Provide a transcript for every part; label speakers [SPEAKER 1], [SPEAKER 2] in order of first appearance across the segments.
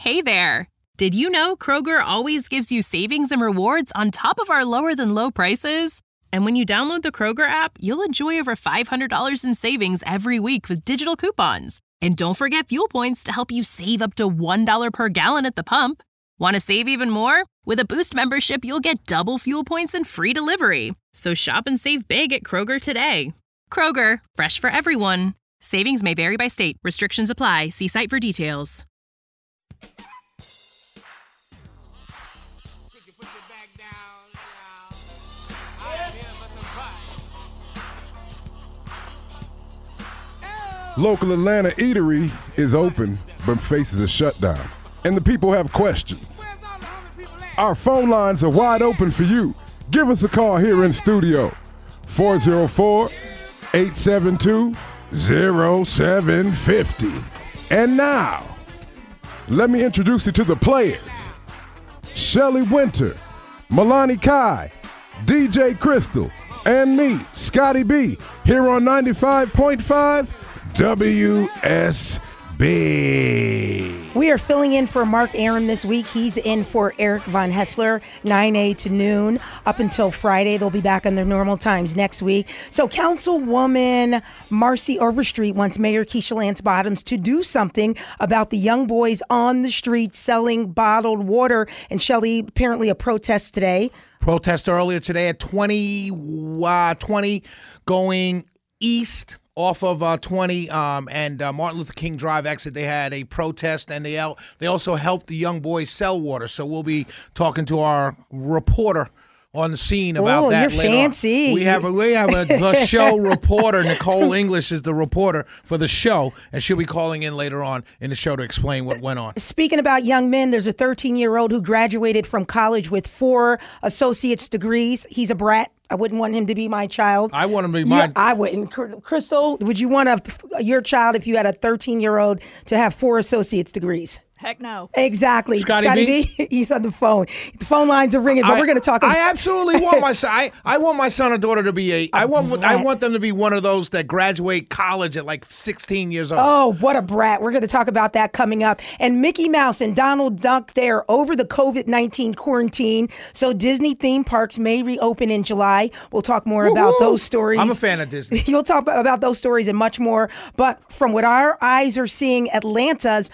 [SPEAKER 1] Hey there! Did you know Kroger always gives you savings and rewards on top of our lower-than-low prices? And when you download the Kroger app, you'll enjoy over $500 in savings every week with digital coupons. And don't forget fuel points to help you save up to $1 per gallon at the pump. Want to save even more? With a Boost membership, you'll get double fuel points and free delivery. So shop and save big at Kroger today. Kroger, fresh for everyone. Savings may vary by state. Restrictions apply. See site for details.
[SPEAKER 2] Local Atlanta eatery is open, but faces a shutdown. And the people have questions. Our phone lines are wide open for you. Give us a call here in studio. 404-872-0750. And now, let me introduce you to the players. Shelly Winter, Milani Kai, DJ Crystal, and me, Scotty B, here on 95.5 WSB.
[SPEAKER 3] We are filling in for Mark Aram this week. He's in for Eric Von Hessler, 9 to noon, up until Friday. They'll be back on their normal times next week. So Councilwoman Marcy Overstreet wants Mayor Keisha Lance Bottoms to do something about the young boys on the street selling bottled water. And Shelley, apparently a protest today.
[SPEAKER 4] Protest earlier today at 20 going east off of 20 and Martin Luther King Drive exit. They had a protest, and they also helped the young boys sell water. So we'll be talking to our reporter on the scene about that
[SPEAKER 3] you're
[SPEAKER 4] later
[SPEAKER 3] fancy.
[SPEAKER 4] On. We have the show reporter. Nicole English is the reporter for the show, and she'll be calling in later on in the show to explain what went on.
[SPEAKER 3] Speaking about young men, there's a 13-year-old who graduated from college with 4 associate's degrees. He's a brat. I wouldn't want him to be my child.
[SPEAKER 4] I want him to be mine.
[SPEAKER 3] I wouldn't. Crystal, would you want your child, if you had a 13-year-old, to have 4 associate's degrees?
[SPEAKER 5] Heck no.
[SPEAKER 3] Exactly.
[SPEAKER 4] Scotty B?
[SPEAKER 3] He's on the phone. The phone lines are ringing, but we're going to talk about
[SPEAKER 4] I absolutely want my son. I want my son or daughter to be I want them to be one of those that graduate college at like 16 years old.
[SPEAKER 3] Oh, what a brat. We're going to talk about that coming up. And Mickey Mouse and Donald Duck, they're over the COVID-19 quarantine, so Disney theme parks may reopen in July. We'll talk more about those stories.
[SPEAKER 4] I'm a fan of Disney.
[SPEAKER 3] You'll talk about those stories and much more. But from what our eyes are seeing, Atlantans,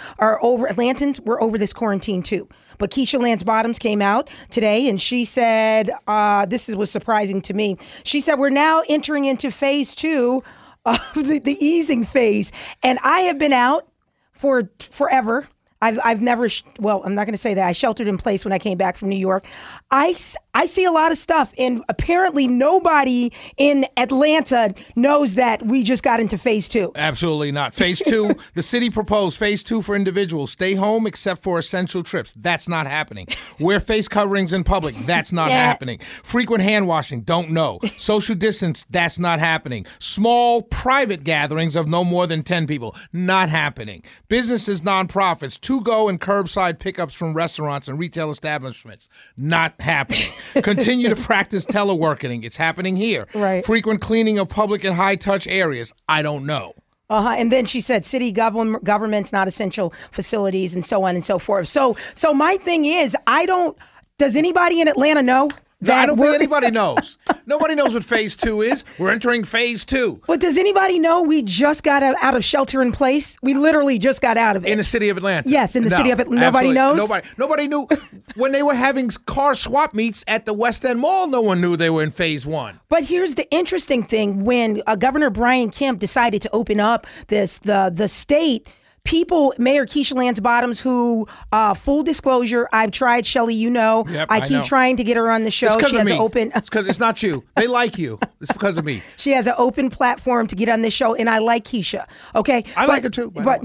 [SPEAKER 3] we're over this quarantine too. But Keisha Lance Bottoms came out today and she said, was surprising to me. She said, we're now entering into phase 2 of the easing phase. And I have been out for forever. I've never, I'm not going to say that. I sheltered in place when I came back from New York. I see a lot of stuff, and apparently nobody in Atlanta knows that we just got into phase 2.
[SPEAKER 4] Absolutely not. Phase 2, the city proposed phase 2 for individuals. Stay home except for essential trips. That's not happening. Wear face coverings in public. That's not happening. Frequent hand washing. Don't know. Social distance. That's not happening. Small private gatherings of no more than 10 people. Not happening. Businesses, nonprofits, to-go and curbside pickups from restaurants and retail establishments. Not happening. Continue to practice teleworking. It's happening here.
[SPEAKER 3] Right.
[SPEAKER 4] Frequent cleaning of public and high-touch areas. I don't know.
[SPEAKER 3] And then she said city governments, not essential facilities, and so on and so forth. So my thing is, does anybody in Atlanta know?
[SPEAKER 4] I don't think anybody knows. Nobody knows what phase 2 is. We're entering phase 2.
[SPEAKER 3] But does anybody know we just got out of shelter in place? We literally just got out of it.
[SPEAKER 4] In the city of Atlanta.
[SPEAKER 3] Yes, in the city of Atlanta. Nobody knows?
[SPEAKER 4] Nobody knew. When they were having car swap meets at the West End Mall, no one knew they were in phase 1.
[SPEAKER 3] But here's the interesting thing. When Governor Brian Kemp decided to open up the state, Mayor Keisha Lance Bottoms, who, full disclosure, I've tried, Shelley, I keep trying to get her on the show.
[SPEAKER 4] It's because of me.
[SPEAKER 3] It's
[SPEAKER 4] because it's not you. They like you. It's because of me.
[SPEAKER 3] She has an open platform to get on this show, and I like Keisha. Okay,
[SPEAKER 4] I like her too. But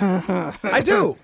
[SPEAKER 4] I do.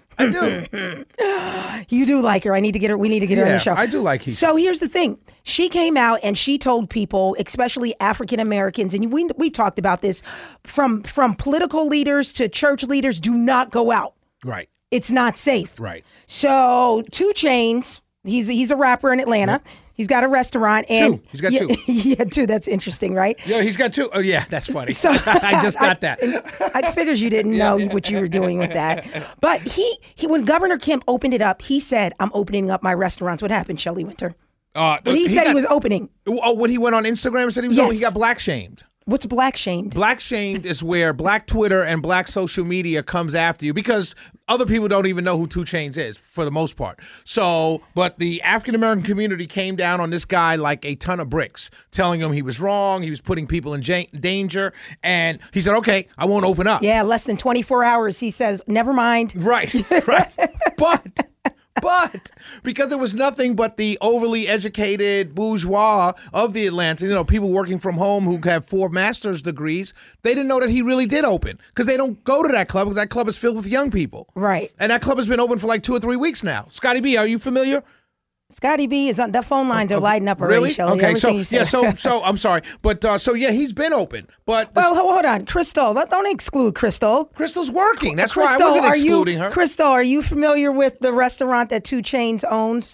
[SPEAKER 3] You do like her. We need to get her on the show.
[SPEAKER 4] I do like Keisha.
[SPEAKER 3] So here's the thing. She came out and she told people, especially African Americans, and we talked about this, from political leaders to church leaders, do not go out.
[SPEAKER 4] Right.
[SPEAKER 3] It's not safe.
[SPEAKER 4] Right.
[SPEAKER 3] So 2 Chainz, he's a rapper in Atlanta.
[SPEAKER 4] Yep.
[SPEAKER 3] He's got a restaurant. And
[SPEAKER 4] Two. He's got two.
[SPEAKER 3] Yeah, two. That's interesting, right?
[SPEAKER 4] Yeah, he's got 2. Oh, yeah, that's funny.
[SPEAKER 3] So
[SPEAKER 4] I just got that.
[SPEAKER 3] I figured you didn't know what you were doing with that. But he when Governor Kemp opened it up, he said, "I'm opening up my restaurants." What happened, Shelley Winter? He said he was opening.
[SPEAKER 4] Oh, when he went on Instagram and said he was
[SPEAKER 3] Yes.
[SPEAKER 4] he got black shamed.
[SPEAKER 3] What's black shamed?
[SPEAKER 4] Black shamed is where black Twitter and black social media comes after you because other people don't even know who 2 Chainz is for the most part. So, but the African American community came down on this guy like a ton of bricks, telling him he was wrong, he was putting people in danger, and he said, "Okay, I won't open up."
[SPEAKER 3] Yeah, less than 24 hours. He says, "Never mind."
[SPEAKER 4] Right, right. But because it was nothing but the overly educated bourgeois of the Atlanta, people working from home who have 4 master's degrees, they didn't know that he really did open because they don't go to that club because that club is filled with young people.
[SPEAKER 3] Right.
[SPEAKER 4] And that club has been open for like 2 or 3 weeks now. Scotty B, are you familiar?
[SPEAKER 3] Scotty B is on. The phone lines are lighting up already,
[SPEAKER 4] Really?
[SPEAKER 3] Shelley.
[SPEAKER 4] Okay,
[SPEAKER 3] Everything you said.
[SPEAKER 4] so I'm sorry. But he's been open. But
[SPEAKER 3] Well, hold on. Crystal, don't exclude Crystal.
[SPEAKER 4] Crystal's working. That's why I
[SPEAKER 3] Crystal,
[SPEAKER 4] wasn't excluding her.
[SPEAKER 3] Crystal, are you familiar with the restaurant that 2 Chainz owns?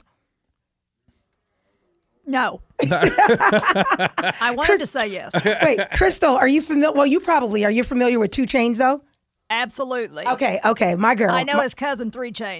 [SPEAKER 5] No. I wanted to say yes.
[SPEAKER 3] Wait, Crystal, are you familiar? Well, you probably are. You familiar with 2 Chainz, though?
[SPEAKER 5] Absolutely.
[SPEAKER 3] Okay, my girl.
[SPEAKER 5] I know his cousin 3 Chainz.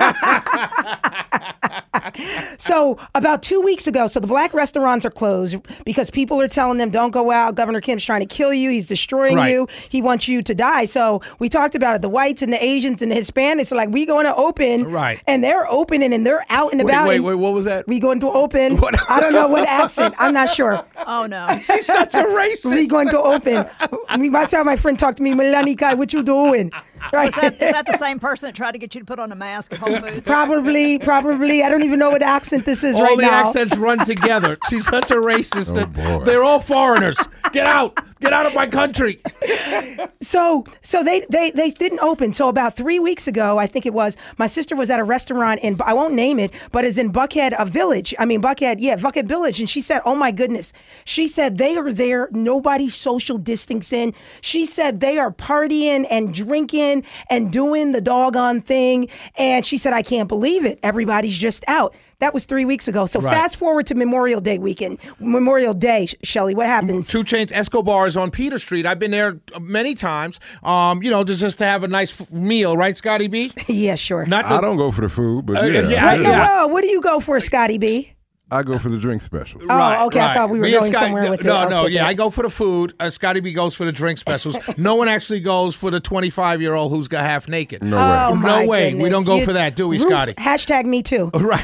[SPEAKER 3] So about 2 weeks ago, so the black restaurants are closed because people are telling them, don't go out. Governor Kemp's trying to kill you. He's destroying you. He wants you to die. So we talked about it. The whites and the Asians and the Hispanics are like, we going to open.
[SPEAKER 4] Right.
[SPEAKER 3] And they're opening and they're out and about.
[SPEAKER 4] Wait, what was that?
[SPEAKER 3] We going to open. I don't know what accent. I'm not sure.
[SPEAKER 5] Oh, no.
[SPEAKER 4] She's such a racist.
[SPEAKER 3] We going to open. That's how my friend talked to me. Melanie Kai, what you doing? Right.
[SPEAKER 5] Is that the same person that tried to get you to put on a mask at Whole Foods?
[SPEAKER 3] Probably. I don't even know what accent this is
[SPEAKER 4] all
[SPEAKER 3] right
[SPEAKER 4] the
[SPEAKER 3] now.
[SPEAKER 4] accents run together. She's such a racist that
[SPEAKER 2] boy.
[SPEAKER 4] they're all foreigners. Get out of my country.
[SPEAKER 3] So they didn't open. So about 3 weeks ago, I think it was, my sister was at a restaurant in, I won't name it, but it's in Buckhead Village, and she said, oh my goodness. She said they are there, nobody's social distancing. She said they are partying and drinking and doing the doggone thing. And she said, I can't believe it. Everybody's just out. That was 3 weeks ago. So fast forward to Memorial Day weekend. Memorial Day, Shelley, what happens?
[SPEAKER 4] 2 Chainz Escobar is on Peter Street. I've been there many times, just to have a nice meal, right, Scotty B?
[SPEAKER 3] Yeah, sure.
[SPEAKER 2] I don't go for the food, but
[SPEAKER 3] What do you go for, Scotty B?
[SPEAKER 2] I go for the drink specials.
[SPEAKER 3] Oh, okay. I thought we were going somewhere with it.
[SPEAKER 4] I go for the food. Scotty B goes for the drink specials. No one actually goes for the 25-year-old who's got half naked.
[SPEAKER 2] No way.
[SPEAKER 3] Oh,
[SPEAKER 4] No way.
[SPEAKER 3] Goodness.
[SPEAKER 4] We don't go for that, do we, Scotty?
[SPEAKER 3] Hashtag me too.
[SPEAKER 4] Right.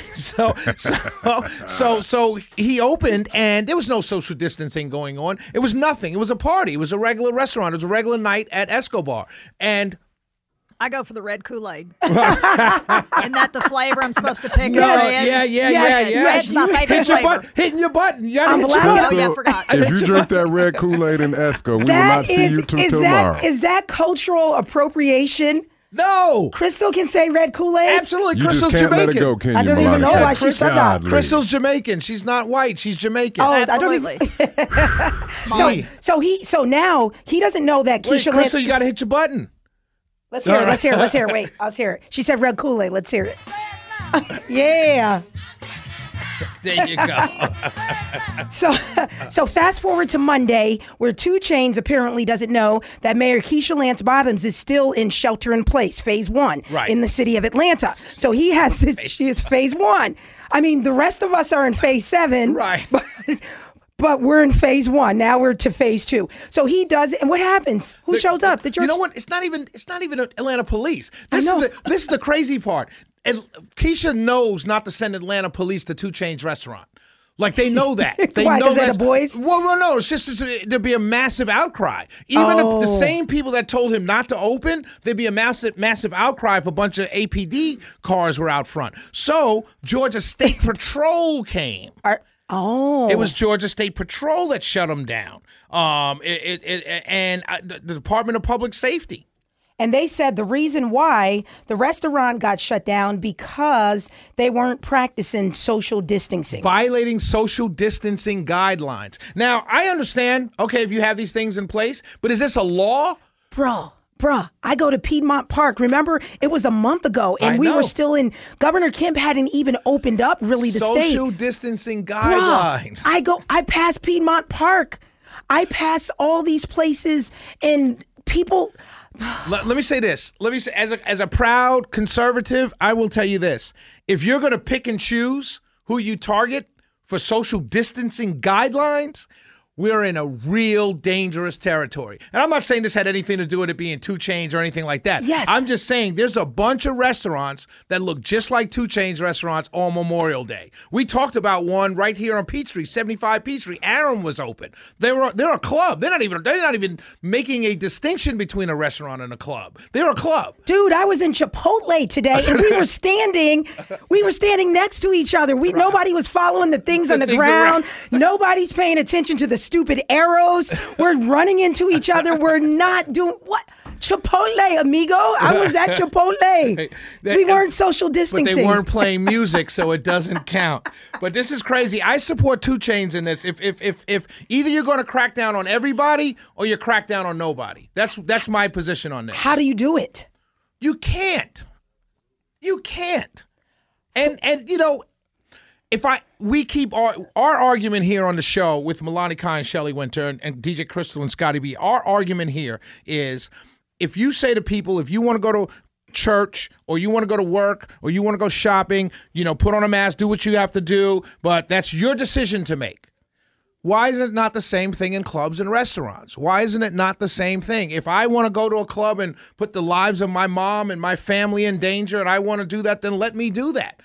[SPEAKER 4] So he opened, and there was no social distancing going on. It was nothing. It was a party. It was a regular restaurant. It was a regular night at Escobar. And
[SPEAKER 5] I go for the red Kool-Aid. Isn't that the flavor I'm supposed to pick?
[SPEAKER 3] Yes.
[SPEAKER 4] Yeah.
[SPEAKER 5] Red's my favorite flavor.
[SPEAKER 4] Hitting your button. You
[SPEAKER 3] I'm
[SPEAKER 4] gotta hit
[SPEAKER 3] black.
[SPEAKER 4] your
[SPEAKER 5] Oh,
[SPEAKER 4] button.
[SPEAKER 5] yeah, I forgot.
[SPEAKER 2] If you drink that red Kool-Aid in Esco, we will not see you till tomorrow.
[SPEAKER 3] Is that cultural appropriation?
[SPEAKER 4] No.
[SPEAKER 3] Crystal can say red Kool-Aid?
[SPEAKER 4] Absolutely.
[SPEAKER 2] You
[SPEAKER 4] Crystal's
[SPEAKER 2] just can't
[SPEAKER 4] Jamaican.
[SPEAKER 2] let it go, can you,
[SPEAKER 3] I don't even know
[SPEAKER 2] Melania?
[SPEAKER 3] why she said that.
[SPEAKER 2] Godly.
[SPEAKER 4] Crystal's Jamaican. She's not white. She's Jamaican.
[SPEAKER 3] Oh,
[SPEAKER 5] Absolutely.
[SPEAKER 3] So now he doesn't know that
[SPEAKER 4] Wait,
[SPEAKER 3] Keisha
[SPEAKER 4] Crystal,
[SPEAKER 3] Lance.
[SPEAKER 4] you got to hit your button.
[SPEAKER 3] Let's hear it. Wait, let's hear it. She said red Kool-Aid. Let's hear it. Yeah.
[SPEAKER 4] There you go.
[SPEAKER 3] So fast forward to Monday, where 2 Chainz apparently doesn't know that Mayor Keisha Lance Bottoms is still in shelter in place, phase 1, in the city of Atlanta. So she is phase 1. I mean, the rest of us are in phase 7.
[SPEAKER 4] Right.
[SPEAKER 3] But we're in phase 1. Now we're to phase 2. So he does it. And what happens? Who shows up?
[SPEAKER 4] You know what? It's not even Atlanta police. This is the crazy part. And Keisha knows not to send Atlanta police to 2 Chainz restaurant. Like, they know that. They
[SPEAKER 3] Why,
[SPEAKER 4] know
[SPEAKER 3] 'cause they're
[SPEAKER 4] that.
[SPEAKER 3] the boys?
[SPEAKER 4] Well, no. It's just there'd be a massive outcry. Even if the same people that told him not to open, there'd be a massive outcry if a bunch of APD cars were out front. So Georgia State Patrol came. It was Georgia State Patrol that shut them down. The Department of Public Safety.
[SPEAKER 3] And they said the reason why the restaurant got shut down because they weren't practicing social distancing.
[SPEAKER 4] Violating social distancing guidelines. Now, I understand, okay, if you have these things in place, but is this a law?
[SPEAKER 3] Bro, Bruh, I go to Piedmont Park. Remember, it was a month ago, and we were still in. Governor Kemp hadn't even opened up really the state.
[SPEAKER 4] Social distancing guidelines.
[SPEAKER 3] Bruh, I pass Piedmont Park. I pass all these places, and people.
[SPEAKER 4] Let me say this. Let me say, as a proud conservative, I will tell you this: if you're going to pick and choose who you target for social distancing guidelines, we're in a real dangerous territory. And I'm not saying this had anything to do with it being 2 Chainz or anything like that.
[SPEAKER 3] Yes.
[SPEAKER 4] I'm just saying there's a bunch of restaurants that look just like 2 Chainz restaurants on Memorial Day. We talked about one right here on Peachtree, 75 Peachtree. Aram was open. They're a club. They're not even making a distinction between a restaurant and a club. They're a club.
[SPEAKER 3] Dude, I was in Chipotle today, and we were standing next to each other. Nobody was following the things on the ground. Nobody's paying attention to the stupid arrows. We're running into each other. We're not doing what? Chipotle, amigo. I was at Chipotle. We weren't social distancing.
[SPEAKER 4] But they weren't playing music, so it doesn't count. But this is crazy. I support 2 Chainz in this. If either you're going to crack down on everybody or you crack down on nobody. That's my position on this.
[SPEAKER 3] How do you do it?
[SPEAKER 4] You can't. You can't. And you know, we keep our argument here on the show with Melania Kai and Shelley Winter and DJ Crystal and Scotty B. Our argument here is, if you say to people, if you want to go to church or you want to go to work or you want to go shopping, put on a mask, do what you have to do, but that's your decision to make. Why is it not the same thing in clubs and restaurants? Why isn't it not the same thing? If I want to go to a club and put the lives of my mom and my family in danger and I want to do that, then let me do that.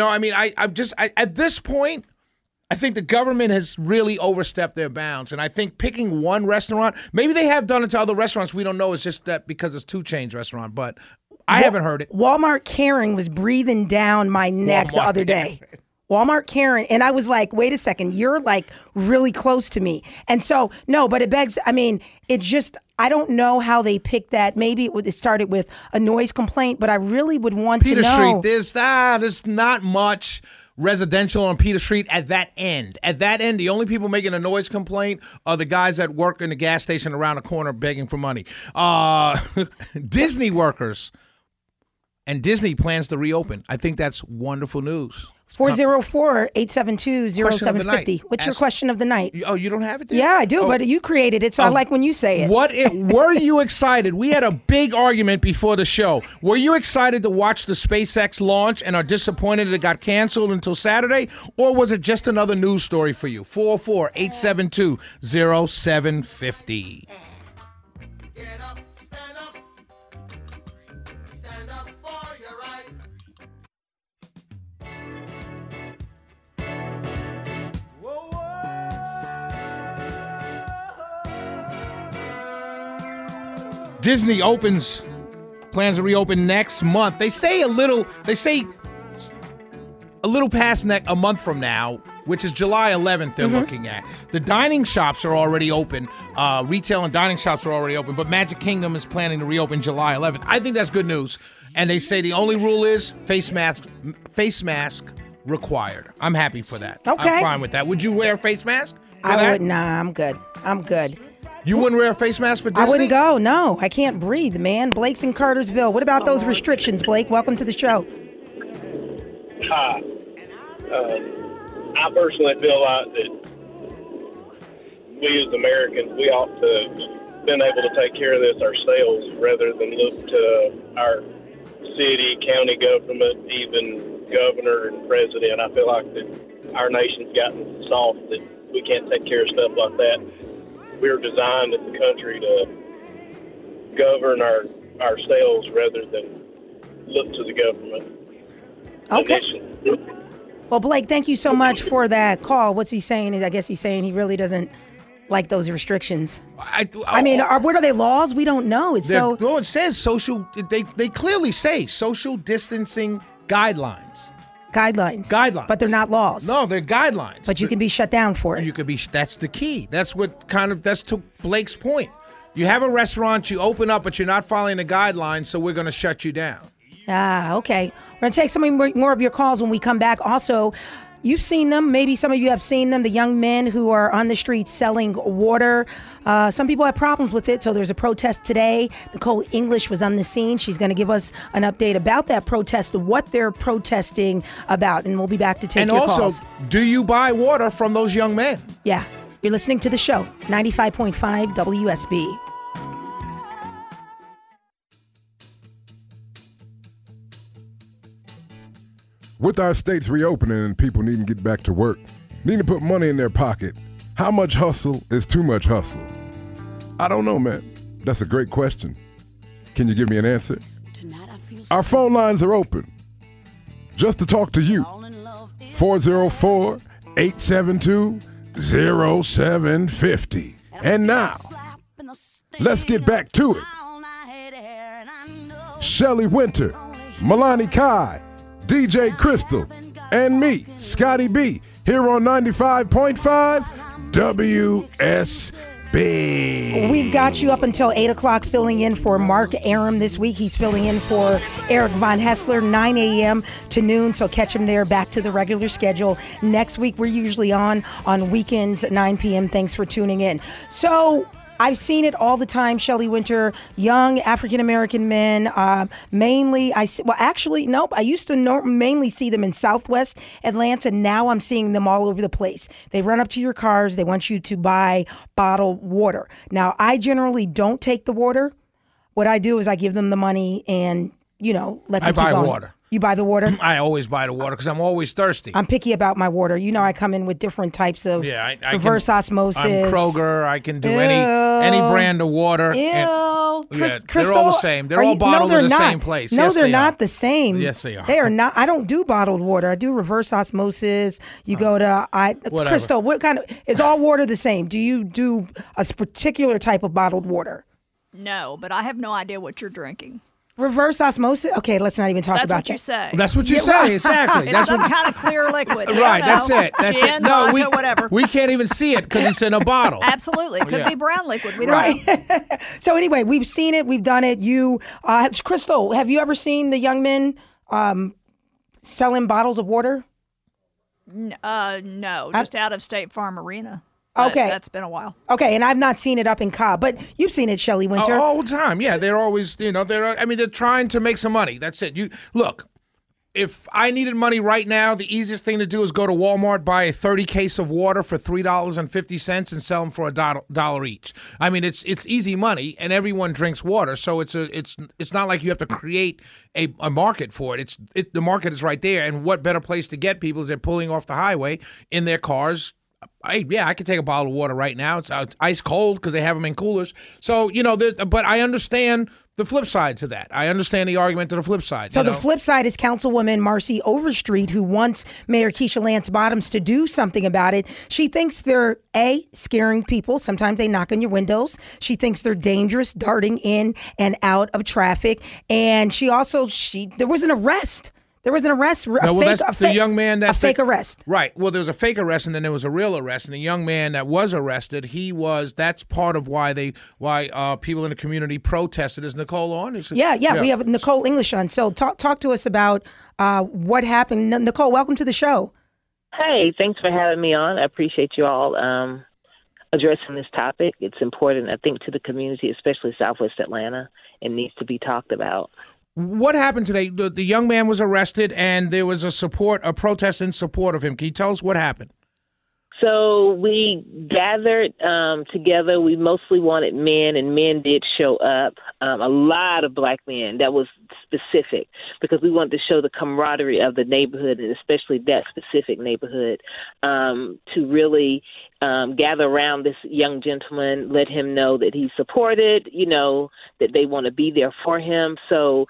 [SPEAKER 4] At this point, I think the government has really overstepped their bounds. And I think picking one restaurant, maybe they have done it to other restaurants. We don't know. It's just that because it's 2 Chainz restaurant, but I haven't heard it.
[SPEAKER 3] Walmart Karen was breathing down my neck the other day. Walmart Karen. And I was like, wait a second, you're like really close to me. And so, no, but it begs, it's just, I don't know how they picked that. Maybe it started with a noise complaint, but I really would want to know.
[SPEAKER 4] Peter Street, there's not much residential on Peter Street at that end. At that end, the only people making a noise complaint are the guys that work in the gas station around the corner begging for money. Disney workers. And Disney plans to reopen. I think that's wonderful news.
[SPEAKER 3] 404-872-0750. What's your question of the night?
[SPEAKER 4] Oh, you don't have it there?
[SPEAKER 3] Yeah, I do, but you created it, so I like when you say it.
[SPEAKER 4] Were you excited? We had a big argument before the show. Were you excited to watch the SpaceX launch and are disappointed it got canceled until Saturday? Or was it just another news story for you? 404-872-0750. Disney plans to reopen next month. They say a little past a month from now, which is July 11th they're looking at. The dining shops are already open. Retail and dining shops are already open, but Magic Kingdom is planning to reopen July 11th. I think that's good news. And they say the only rule is face mask required. I'm happy for that.
[SPEAKER 3] Okay.
[SPEAKER 4] I'm fine with that. Would you wear a face mask?
[SPEAKER 3] I would. Nah, I'm good.
[SPEAKER 4] You wouldn't wear a face mask for Disney?
[SPEAKER 3] I wouldn't go. No, I can't breathe, man. Blake's in Cartersville. What about those restrictions, Blake? Welcome to the show.
[SPEAKER 6] Hi. I personally feel like that we as Americans, we ought to have been able to take care of this ourselves rather than look to our city, county government, even governor and president. I feel like that our nation's gotten soft that we can't take care of stuff like that. We're designed as a country to govern ourselves rather than look to the government.
[SPEAKER 3] Okay. Well, Blake, thank you so much for that call. What's he saying? I guess he's saying he really doesn't like those restrictions. I mean, what are they laws? We don't know. It
[SPEAKER 4] says social. They clearly say social distancing guidelines.
[SPEAKER 3] Guidelines. But they're not laws.
[SPEAKER 4] No, they're guidelines.
[SPEAKER 3] But you can be shut down for it.
[SPEAKER 4] That's the key. That's to Blake's point. You have a restaurant, you open up, but you're not following the guidelines, so we're going to shut you down.
[SPEAKER 3] Okay. We're going to take some more of your calls when we come back. Also, You've seen them. Maybe some of you have seen them, the young men who are on the streets selling water. Some people have problems with it, so there's a protest today. Nicole English was on the scene. She's going to give us an update about that protest, what they're protesting about, and we'll be back to take your calls.
[SPEAKER 4] And also, do you buy water from those young men?
[SPEAKER 3] Yeah. You're listening to the show, 95.5 WSB.
[SPEAKER 2] With our states reopening and people needing to get back to work, needing to put money in their pocket, how much hustle is too much hustle? I don't know, man. That's a great question. Can you give me an answer? Our phone lines are open. Just to talk to you. 404-872-0750. And now, let's get back to it. Shelley Winter, Milani Kai, DJ Crystal, and me, Scotty B, here on 95.5 WSB.
[SPEAKER 3] We've got you up until 8 o'clock filling in for Mark Aram this week. He's filling in for Eric Von Hessler, 9 a.m. to noon, so catch him there, back to the regular schedule. Next week, we're usually on weekends at 9 p.m. Thanks for tuning in. So I've seen it all the time, Shelley Winter, young African-American men, mainly, I used to mainly see them in Southwest Atlanta. Now I'm seeing them all over the place. They run up to your cars. They want you to buy bottled water. Now, I generally don't take the water. What I do is I give them the money and, let them keep going.
[SPEAKER 4] I buy water.
[SPEAKER 3] You buy the water?
[SPEAKER 4] I always buy the water because I'm always thirsty.
[SPEAKER 3] I'm picky about my water. I come in with different types of reverse osmosis.
[SPEAKER 4] I'm Kroger. I can do any brand of water.
[SPEAKER 3] Ew.
[SPEAKER 4] Crystal, they're all the same. They're all bottled in the same place.
[SPEAKER 3] No,
[SPEAKER 4] yes,
[SPEAKER 3] they're not the same.
[SPEAKER 4] Yes, they are.
[SPEAKER 3] They are not. I don't do bottled water. I do reverse osmosis. You go to Crystal. What kind of is all water the same? Do you do a particular type of bottled water?
[SPEAKER 5] No, but I have no idea what you're drinking.
[SPEAKER 3] Reverse osmosis? Okay, let's not even talk about that.
[SPEAKER 5] That's what you say.
[SPEAKER 4] That's what you say, exactly.
[SPEAKER 5] It's some kind of clear liquid.
[SPEAKER 4] Right, that's it. That's
[SPEAKER 5] Gin,
[SPEAKER 4] it. No,
[SPEAKER 5] vodka, whatever.
[SPEAKER 4] We can't even see it because it's in a bottle.
[SPEAKER 5] Absolutely. It could be brown liquid. We don't know.
[SPEAKER 3] So anyway, we've seen it. We've done it. Crystal, have you ever seen the young men selling bottles of water?
[SPEAKER 5] No, just out of State Farm Arena.
[SPEAKER 3] Okay.
[SPEAKER 5] That's been a while.
[SPEAKER 3] Okay, and I've not seen it up in Cobb, but you've seen it, Shelley Winter.
[SPEAKER 4] All the time. Yeah, they're always, they're trying to make some money. That's it. Look, if I needed money right now, the easiest thing to do is go to Walmart, buy a 30 case of water for $3.50 and sell them for $1 each. I mean, it's easy money, and everyone drinks water, so it's not like you have to create a market for it. The market is right there, and what better place to get people is they're pulling off the highway in their cars. I could take a bottle of water right now. It's ice cold because they have them in coolers. So, but I understand the flip side to that. I understand the argument to the flip side.
[SPEAKER 3] So the flip side is Councilwoman Marcy Overstreet, who wants Mayor Keisha Lance Bottoms to do something about it. She thinks they're, scaring people. Sometimes they knock on your windows. She thinks they're dangerous, darting in and out of traffic. And there was an arrest. There was an arrest,
[SPEAKER 4] the young man that
[SPEAKER 3] fake arrest.
[SPEAKER 4] Right. Well, there was a fake arrest, and then there was a real arrest. And the young man that was arrested, that's part of why people in the community protested. Is Nicole on?
[SPEAKER 3] Yeah. We have Nicole English on. So talk to us about what happened. Nicole, welcome to the show.
[SPEAKER 7] Hey, thanks for having me on. I appreciate you all addressing this topic. It's important, I think, to the community, especially Southwest Atlanta, and needs to be talked about.
[SPEAKER 4] What happened today? The young man was arrested, and there was a protest in support of him. Can you tell us what happened?
[SPEAKER 7] So we gathered together. We mostly wanted men, and men did show up. A lot of black men. That was specific because we wanted to show the camaraderie of the neighborhood, and especially that specific neighborhood, to really gather around this young gentleman, let him know that he's supported, that they want to be there for him. So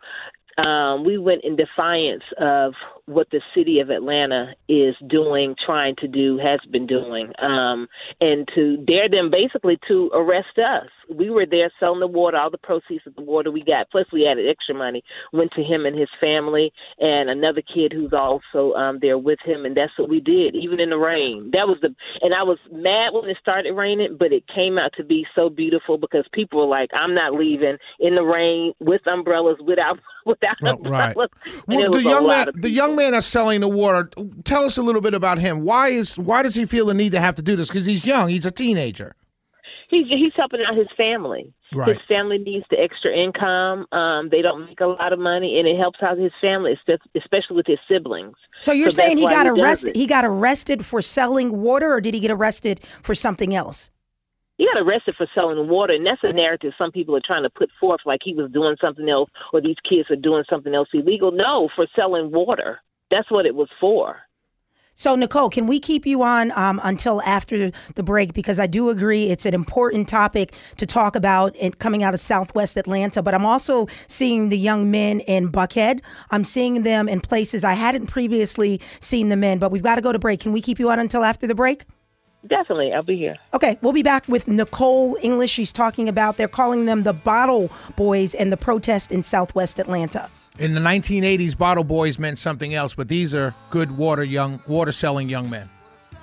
[SPEAKER 7] we went in defiance of what the city of Atlanta is doing, trying to do, has been doing, and to dare them basically to arrest us. We were there selling the water. All the proceeds of the water we got, plus we added extra money, went to him and his family and another kid who's also there with him, and that's what we did, even in the rain. And I was mad when it started raining, but it came out to be so beautiful because people were like, I'm not leaving in the rain with umbrellas, without umbrellas.
[SPEAKER 4] Right. Well, the young man that's selling the water, tell us a little bit about him. Why does he feel the need to have to do this? Because he's young. He's a teenager.
[SPEAKER 7] He's helping out his family.
[SPEAKER 4] Right.
[SPEAKER 7] His family needs the extra income. They don't make a lot of money, and it helps out his family, especially with his siblings.
[SPEAKER 3] So you're saying he got arrested?
[SPEAKER 7] He
[SPEAKER 3] He got arrested for selling water, or did he get arrested for something else?
[SPEAKER 7] He got arrested for selling water, and that's a narrative some people are trying to put forth, like he was doing something else or these kids are doing something else illegal. No, for selling water. That's what it was for.
[SPEAKER 3] So, Nicole, can we keep you on until after the break? Because I do agree it's an important topic to talk about coming out of Southwest Atlanta. But I'm also seeing the young men in Buckhead. I'm seeing them in places I hadn't previously seen them in. But we've got to go to break. Can we keep you on until after the break?
[SPEAKER 7] Definitely. I'll be here.
[SPEAKER 3] Okay, we'll be back with Nicole English. She's talking about, they're calling them the Bottle Boys and the protest in Southwest Atlanta.
[SPEAKER 4] In the 1980s, bottle boys meant something else, but these are good water-selling young men.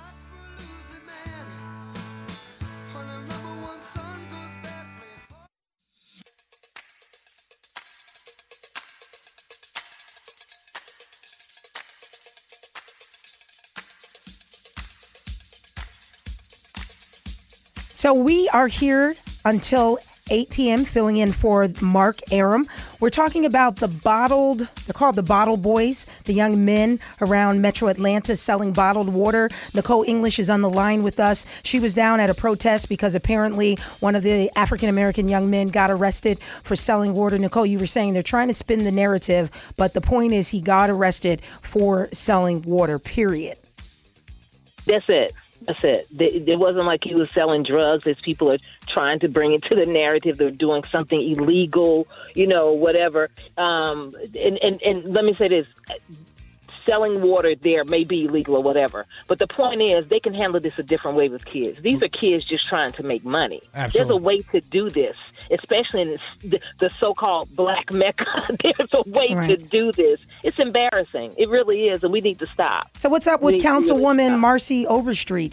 [SPEAKER 3] So we are here until 8 p.m. filling in for Mark Aram. We're talking about they're called the Bottle Boys, the young men around Metro Atlanta selling bottled water. Nicole English is on the line with us. She was down at a protest because apparently one of the African-American young men got arrested for selling water. Nicole, you were saying they're trying to spin the narrative, but the point is he got arrested for selling water, period.
[SPEAKER 7] That's it. That's it. It wasn't like he was selling drugs, as people are trying to bring into the narrative. They're doing something illegal, whatever. And let me say this. Selling water there may be illegal or whatever. But the point is they can handle this a different way with kids. These are kids just trying to make money.
[SPEAKER 4] Absolutely.
[SPEAKER 7] There's a way to do this, especially in the so-called black Mecca. There's a way to do this. It's embarrassing. It really is, and we need to stop.
[SPEAKER 3] So what's up with Councilwoman Marcy Overstreet?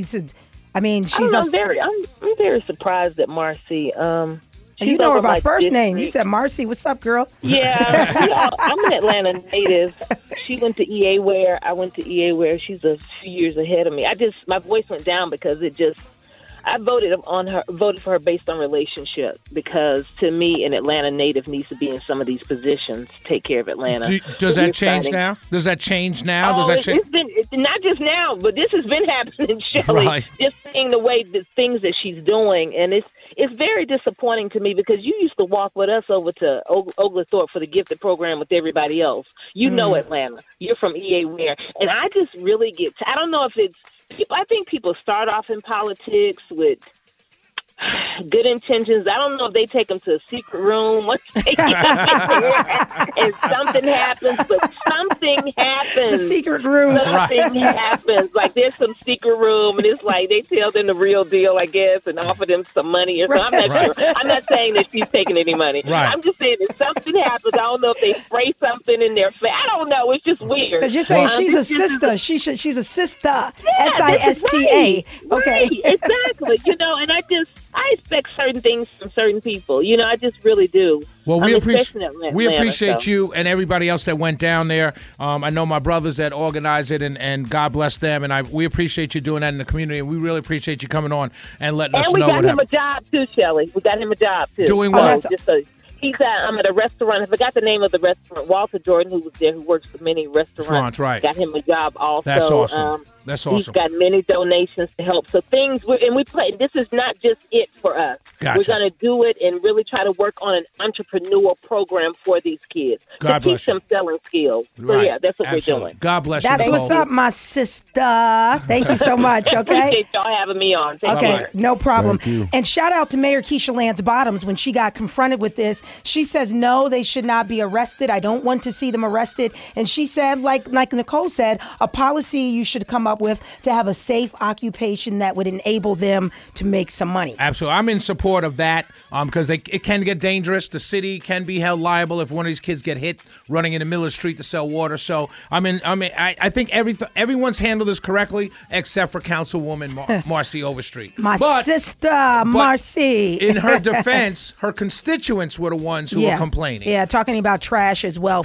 [SPEAKER 7] I'm very surprised at Marcy.
[SPEAKER 3] You know her by first name. You said Marcy. What's up, girl?
[SPEAKER 7] Yeah. I'm an Atlanta native. She went to EA Ware. I went to EA Ware. She's a few years ahead of me. My voice went down because I voted for her based on relationship, because to me, an Atlanta native needs to be in some of these positions, take care of Atlanta.
[SPEAKER 4] Does that change now? Does that change now?
[SPEAKER 7] It's been not just now, but this has been happening, Shelley.
[SPEAKER 4] Right.
[SPEAKER 7] Just seeing the things that she's doing, and it's very disappointing to me, because you used to walk with us over to Oglethorpe for the gifted program with everybody else. You know Atlanta. You're from EA Ware, and I just really I don't know if it's people. I think people start off in politics with good intentions. I don't know if they take them to a secret room and something happens, but something happens.
[SPEAKER 3] The secret room.
[SPEAKER 7] Something happens. Like there's some secret room, and it's like they tell them the real deal, I guess, and offer them some money or something. I'm not sure. I'm not saying that she's taking any money.
[SPEAKER 4] Right.
[SPEAKER 7] I'm just saying that something happens. I don't know if they spray something in their face. I don't know. It's just weird.
[SPEAKER 3] Because you're saying she's a sister. She's a sister. Yeah, SISTA. Okay.
[SPEAKER 7] Right, exactly. And I expect certain things from certain people. I just really do.
[SPEAKER 4] Well, we appreciate you and everybody else that went down there. I know my brothers that organized it, and God bless them. And we appreciate you doing that in the community. And we really appreciate you coming on and letting us know what happened.
[SPEAKER 7] And we got him a job too, Shelley. We got him a job too.
[SPEAKER 4] Doing what?
[SPEAKER 7] I'm at a restaurant. I forgot the name of the restaurant. Walter Jordan, who was there, who works for many restaurants,
[SPEAKER 4] right.
[SPEAKER 7] Got him a job also.
[SPEAKER 4] That's awesome. That's awesome.
[SPEAKER 7] He's got many donations to help. So we play. This is not just it for us.
[SPEAKER 4] Gotcha.
[SPEAKER 7] We're going to do it and really try to work on an entrepreneurial program for these kids
[SPEAKER 4] God
[SPEAKER 7] to
[SPEAKER 4] bless
[SPEAKER 7] teach them selling skills. So
[SPEAKER 4] right.
[SPEAKER 7] yeah, that's what
[SPEAKER 4] Absolutely.
[SPEAKER 7] we're doing.
[SPEAKER 4] God bless you.
[SPEAKER 3] That's what's up, my sister. Thank you so much. Okay.
[SPEAKER 7] Appreciate y'all having me on. Take care.
[SPEAKER 3] No problem.
[SPEAKER 2] Thank you.
[SPEAKER 3] And shout out to Mayor Keisha Lance Bottoms when she got confronted with this. She says no, they should not be arrested. I don't want to see them arrested. And she said, like Nicole said, a policy you should come up up with to have a safe occupation that would enable them to make some money.
[SPEAKER 4] Absolutely. I'm in support of that because it can get dangerous. The city can be held liable if one of these kids get hit running into Miller Street to sell water. So I think everyone's handled this correctly except for Councilwoman Marcy Overstreet.
[SPEAKER 3] My sister, Marcy.
[SPEAKER 4] In her defense, her constituents were the ones who were complaining.
[SPEAKER 3] Yeah, talking about trash as well.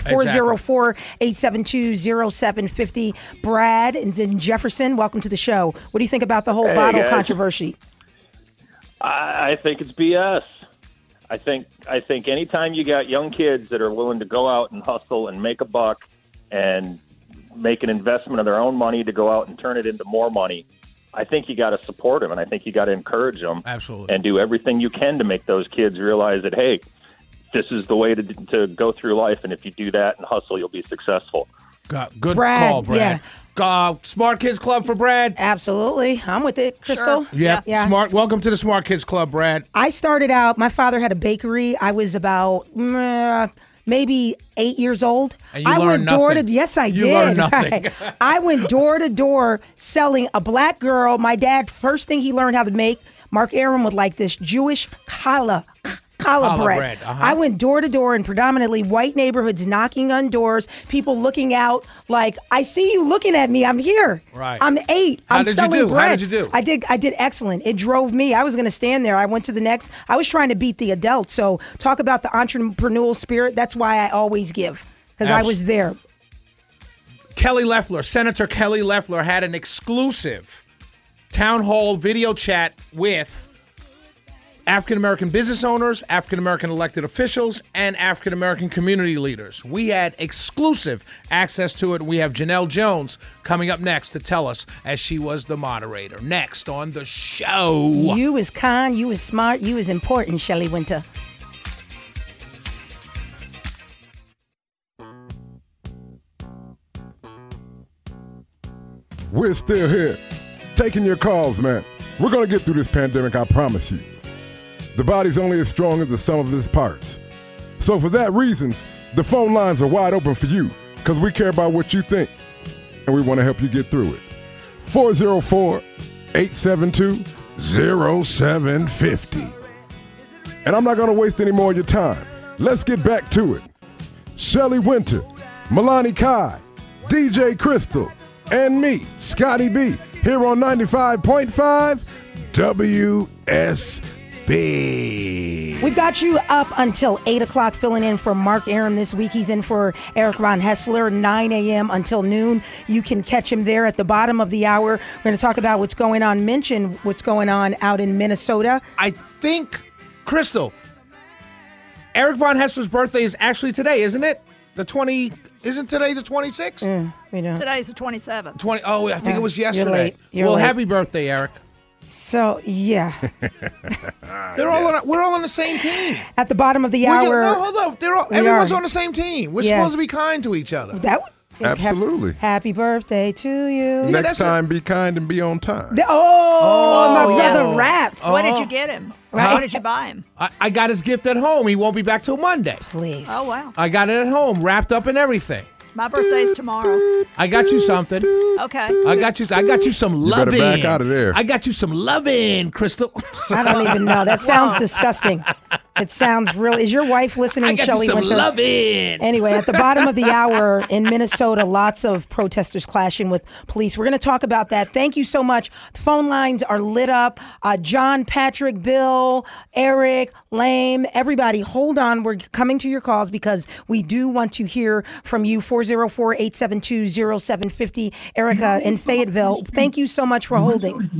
[SPEAKER 3] 404-872-0750. Brad is in Jefferson. Welcome to the show. What do you think about the whole bottle controversy?
[SPEAKER 8] I think it's BS. I think anytime you got young kids that are willing to go out and hustle and make a buck and make an investment of their own money to go out and turn it into more money, I think you got to support them, and I think you got to encourage them.
[SPEAKER 4] Absolutely.
[SPEAKER 8] And do everything you can to make those kids realize that, hey, this is the way to go through life, and if you do that and hustle, you'll be successful.
[SPEAKER 4] Good call, Brad. Smart Kids Club for Brad.
[SPEAKER 3] Absolutely. I'm with it, Crystal.
[SPEAKER 5] Sure.
[SPEAKER 4] Yeah.
[SPEAKER 3] Smart.
[SPEAKER 4] Welcome to the Smart Kids Club, Brad.
[SPEAKER 3] I started out, my father had a bakery. I was about maybe 8 years old.
[SPEAKER 4] And you learned nothing.
[SPEAKER 3] Yes, I did.
[SPEAKER 4] You learned nothing.
[SPEAKER 3] Right. I went door to door selling a black girl. My dad, first thing he learned how to make, Mark Aaron would like this, Jewish challah bread. I went door to door in predominantly white neighborhoods, knocking on doors, people looking out like, I see you looking at me. I'm here.
[SPEAKER 4] Right.
[SPEAKER 3] I'm 8. I'm selling bread.
[SPEAKER 4] How did you do?
[SPEAKER 3] I did excellent. It drove me. I was going to stand there. I went to the next. I was trying to beat the adults. So talk about the entrepreneurial spirit. That's why I always give, because I was there.
[SPEAKER 4] Senator Kelly Loeffler had an exclusive town hall video chat with African-American business owners, African-American elected officials, and African-American community leaders. We had exclusive access to it. We have Janelle Jones coming up next to tell us, as she was the moderator. Next on the show.
[SPEAKER 3] You is kind, you is smart, you is important, Shelley Winter.
[SPEAKER 2] We're still here, taking your calls, man. We're going to get through this pandemic, I promise you. The body's only as strong as the sum of its parts. So for that reason, the phone lines are wide open for you, because we care about what you think, and we want to help you get through it. 404-872-0750. And I'm not going to waste any more of your time. Let's get back to it. Shelley Winter, Milani Kai, DJ Crystal, and me, Scotty B, here on 95.5 WSB.
[SPEAKER 3] We've got you up until 8 o'clock filling in for Mark Aaron this week. He's in for Eric Von Hessler, 9 a.m. until noon. You can catch him there at the bottom of the hour. We're going to talk about what's going on, mention what's going on out in Minnesota.
[SPEAKER 4] I think, Crystal, Eric Von Hessler's birthday is actually today, isn't it? Isn't today the 26th?
[SPEAKER 5] Today's the 27th.
[SPEAKER 4] I think it was yesterday.
[SPEAKER 3] You're late.
[SPEAKER 4] Happy birthday, Eric.
[SPEAKER 3] So, yeah.
[SPEAKER 4] We're all on the same team.
[SPEAKER 3] At the bottom of the hour.
[SPEAKER 4] Hold on. Everyone's on the same team. We're supposed to be kind to each other.
[SPEAKER 2] Absolutely.
[SPEAKER 3] Happy birthday to you.
[SPEAKER 2] Next time, be kind and be on time.
[SPEAKER 3] My brother rapped.
[SPEAKER 5] What did you get him? Right. What did you buy him?
[SPEAKER 4] I got his gift at home. He won't be back till Monday.
[SPEAKER 3] Please.
[SPEAKER 5] Oh, wow.
[SPEAKER 4] I got it at home, wrapped up and everything.
[SPEAKER 5] My birthday's tomorrow.
[SPEAKER 4] I got you something.
[SPEAKER 5] Okay.
[SPEAKER 4] I got you some loving.
[SPEAKER 2] You better back out of there.
[SPEAKER 4] I got you some loving, Crystal.
[SPEAKER 3] I don't even know. That sounds disgusting. It sounds really. Is your wife listening, Shelley Winter?
[SPEAKER 4] I got you some loving.
[SPEAKER 3] Anyway, at the bottom of the hour in Minnesota, lots of protesters clashing with police. We're going to talk about that. Thank you so much. The phone lines are lit up. John, Patrick, Bill, Eric, Lame, everybody, hold on. We're coming to your calls because we do want to hear from you. 404-872-0750. Erica in Fayetteville, thank you so much for holding.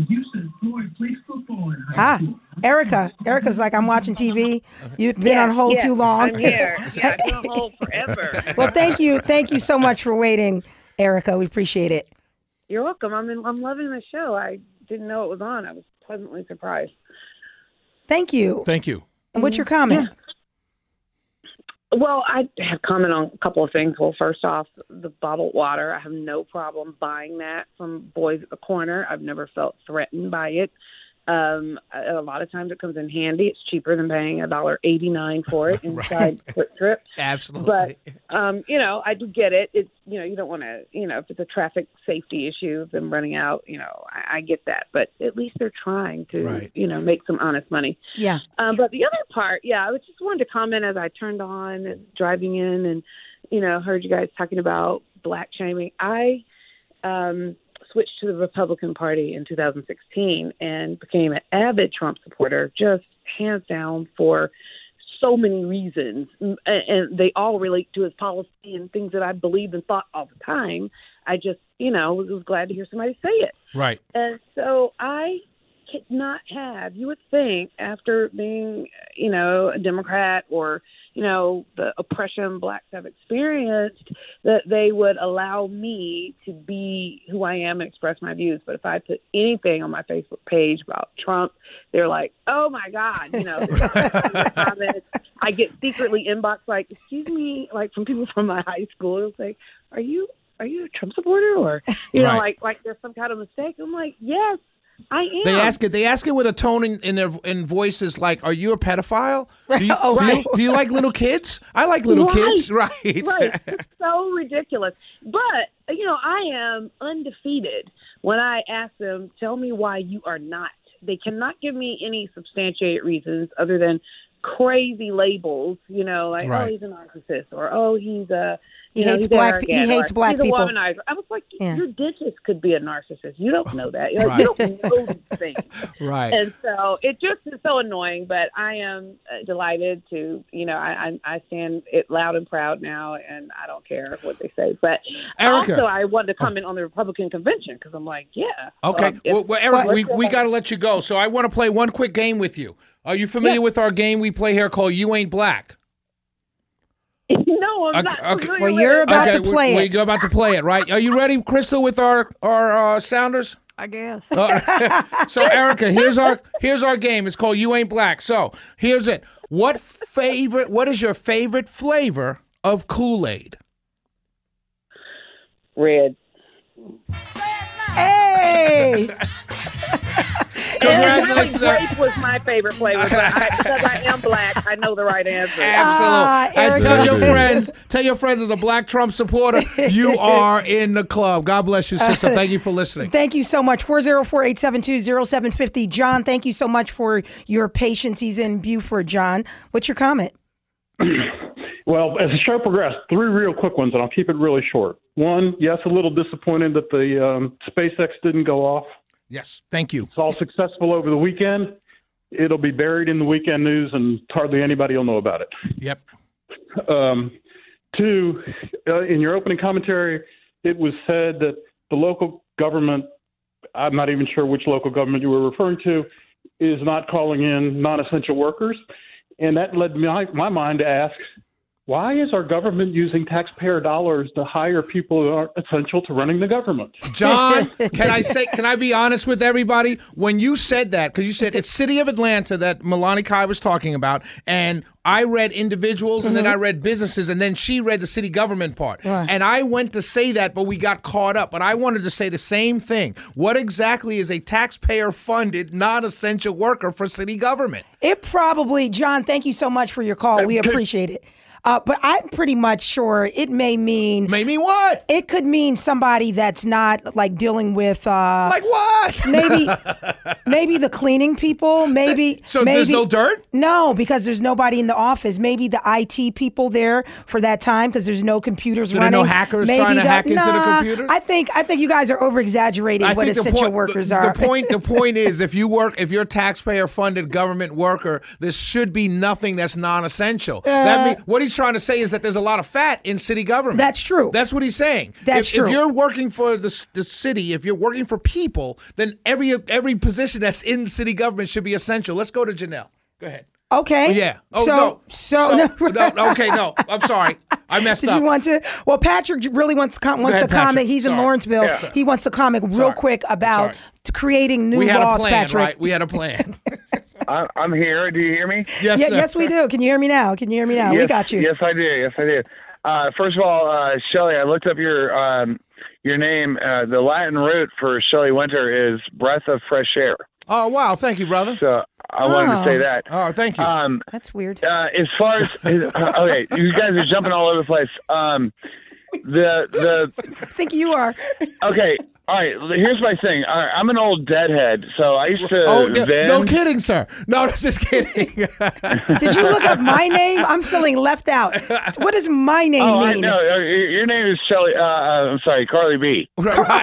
[SPEAKER 3] Erica's like, I'm watching TV. You've been on hold too long.
[SPEAKER 9] I'm here. Yeah, I've been on hold forever.
[SPEAKER 3] Well, thank you so much for waiting, Erica. We appreciate it.
[SPEAKER 9] You're welcome. I'm loving the show. I didn't know it was on. I was pleasantly surprised.
[SPEAKER 3] Thank you. And what's your comment?
[SPEAKER 9] Yeah. Well, I have comment on a couple of things. Well, first off, the bottled water. I have no problem buying that from Boys at the Corner. I've never felt threatened by it. A lot of times it comes in handy. It's cheaper than paying $1.89 for it inside Quick Trip.
[SPEAKER 4] Absolutely.
[SPEAKER 9] But, I do get it. It's, you don't want to, if it's a traffic safety issue of them running out, I get that. But at least they're trying to, make some honest money.
[SPEAKER 3] Yeah.
[SPEAKER 9] But the other part, I just wanted to comment as I turned on and driving in and, heard you guys talking about black shaming. I switched to the Republican Party in 2016 and became an avid Trump supporter, just hands down for so many reasons. And they all relate to his policy and things that I believed and thought all the time. I just, was glad to hear somebody say it.
[SPEAKER 4] Right.
[SPEAKER 9] And so I could not have, you would think, after being, a Democrat or, the oppression blacks have experienced, that they would allow me to be who I am and express my views. But if I put anything on my Facebook page about Trump, they're like, oh my God, comments. I get secretly inbox like, excuse me, like from people from my high school. It'll say, are you a Trump supporter? Or, like there's some kind of mistake. I'm like, yes, I am.
[SPEAKER 4] They ask it with a tone in voices like, "Are you a pedophile? Do you like little kids? I like little kids." Right.
[SPEAKER 9] Right. It's so ridiculous. But I am undefeated when I ask them, "Tell me why you are not." They cannot give me any substantiated reasons other than crazy labels. Like, oh, he's a narcissist, or oh, he's a
[SPEAKER 3] He hates black people.
[SPEAKER 9] He's a womanizer. I was like, your dentist could be a narcissist. You don't know that. You don't know these things.
[SPEAKER 4] Right.
[SPEAKER 9] And so it just is so annoying. But I am delighted to, I stand it loud and proud now, and I don't care what they say. But
[SPEAKER 4] Erica.
[SPEAKER 9] also, I wanted to comment on the Republican convention because I'm like,
[SPEAKER 4] Okay. Well, Erica, we got to let you go. So I want to play one quick game with you. Are you familiar with our game we play here called You Ain't Black?
[SPEAKER 9] No, I'm not.
[SPEAKER 4] Okay.
[SPEAKER 3] Well, you're about to play it.
[SPEAKER 4] You're about to play it, right? Are you ready, Crystal, with our sounders?
[SPEAKER 5] I guess.
[SPEAKER 4] So, Erica, here's our game. It's called You Ain't Black. So, here's it. What is your favorite flavor of Kool-Aid?
[SPEAKER 9] Red.
[SPEAKER 3] Hey!
[SPEAKER 4] Congratulations.
[SPEAKER 9] Grape was my favorite flavor, but because I am black, I know the right answer.
[SPEAKER 4] Absolutely. And tell your friends as a black Trump supporter, you are in the club. God bless you, sister. Thank you for listening.
[SPEAKER 3] Thank you so much. 404-872-0750. John, thank you so much for your patience. He's in Beaufort. John, what's your comment?
[SPEAKER 10] Well, as the show progressed, 3 real quick ones, and I'll keep it really short. One, yes, a little disappointed that the SpaceX didn't go off.
[SPEAKER 4] Yes, thank you.
[SPEAKER 10] It's all successful over the weekend. It'll be buried in the weekend news, and hardly anybody will know about it.
[SPEAKER 4] Yep.
[SPEAKER 10] 2, in your opening commentary, it was said that the local government, I'm not even sure which local government you were referring to, is not calling in non-essential workers. And that led my mind to ask, why is our government using taxpayer dollars to hire people who aren't essential to running the government?
[SPEAKER 4] John, can I be honest with everybody? When you said that, because you said it's City of Atlanta that Melanie Kai was talking about, and I read individuals, and then I read businesses, and then she read the city government part.
[SPEAKER 3] Right.
[SPEAKER 4] And I went to say that, but we got caught up. But I wanted to say the same thing. What exactly is a taxpayer-funded, non-essential worker for city government?
[SPEAKER 3] It probably, John, thank you so much for your call. We appreciate it. But I'm pretty much sure it may mean...
[SPEAKER 4] May mean what?
[SPEAKER 3] It could mean somebody that's not like dealing with...
[SPEAKER 4] like what?
[SPEAKER 3] maybe the cleaning people. Maybe
[SPEAKER 4] there's no dirt?
[SPEAKER 3] No, because there's nobody in the office. Maybe the IT people there for that time because there's no computers running.
[SPEAKER 4] There are no hackers trying to hack into the computers?
[SPEAKER 3] I think you guys are over-exaggerating what essential workers are.
[SPEAKER 4] The point is, if you're a taxpayer-funded government worker, there should be nothing that's non-essential. That means what he's trying to say is that there's a lot of fat in city government.
[SPEAKER 3] That's true.
[SPEAKER 4] That's what he's saying.
[SPEAKER 3] That's true.
[SPEAKER 4] If you're working for the city, if you're working for people, then every position that's in city government should be essential. Let's go to Janelle. Go ahead.
[SPEAKER 3] Okay.
[SPEAKER 4] Yeah. Oh,
[SPEAKER 3] no.
[SPEAKER 4] Okay, no. I'm sorry. I messed up.
[SPEAKER 3] Did you want to? Well, Patrick really wants to comment. He's in Lawrenceville. Yeah. He wants to comment real quick about creating new laws, Patrick.
[SPEAKER 4] Right? We had a plan.
[SPEAKER 11] I'm here. Do you hear me?
[SPEAKER 4] Yes, sir.
[SPEAKER 3] Yes, we do. Can you hear me now?
[SPEAKER 11] Yes,
[SPEAKER 3] we got you.
[SPEAKER 11] Yes, I do. First of all, Shelley, I looked up your name. The Latin root for Shelley Winter is breath of fresh air.
[SPEAKER 4] Oh, wow. Thank you, brother.
[SPEAKER 11] So I wanted to say that.
[SPEAKER 4] Oh, thank you.
[SPEAKER 3] That's weird.
[SPEAKER 11] As far as okay, you guys are jumping all over the place. The
[SPEAKER 3] I think you are.
[SPEAKER 11] Okay. All right, here's my thing. All right, I'm an old deadhead, so I used to vend.
[SPEAKER 4] No kidding, sir. No, just kidding.
[SPEAKER 3] Did you look up my name? I'm feeling left out. What does my name mean?
[SPEAKER 11] No, your name is Shelly. I'm sorry, Carly B.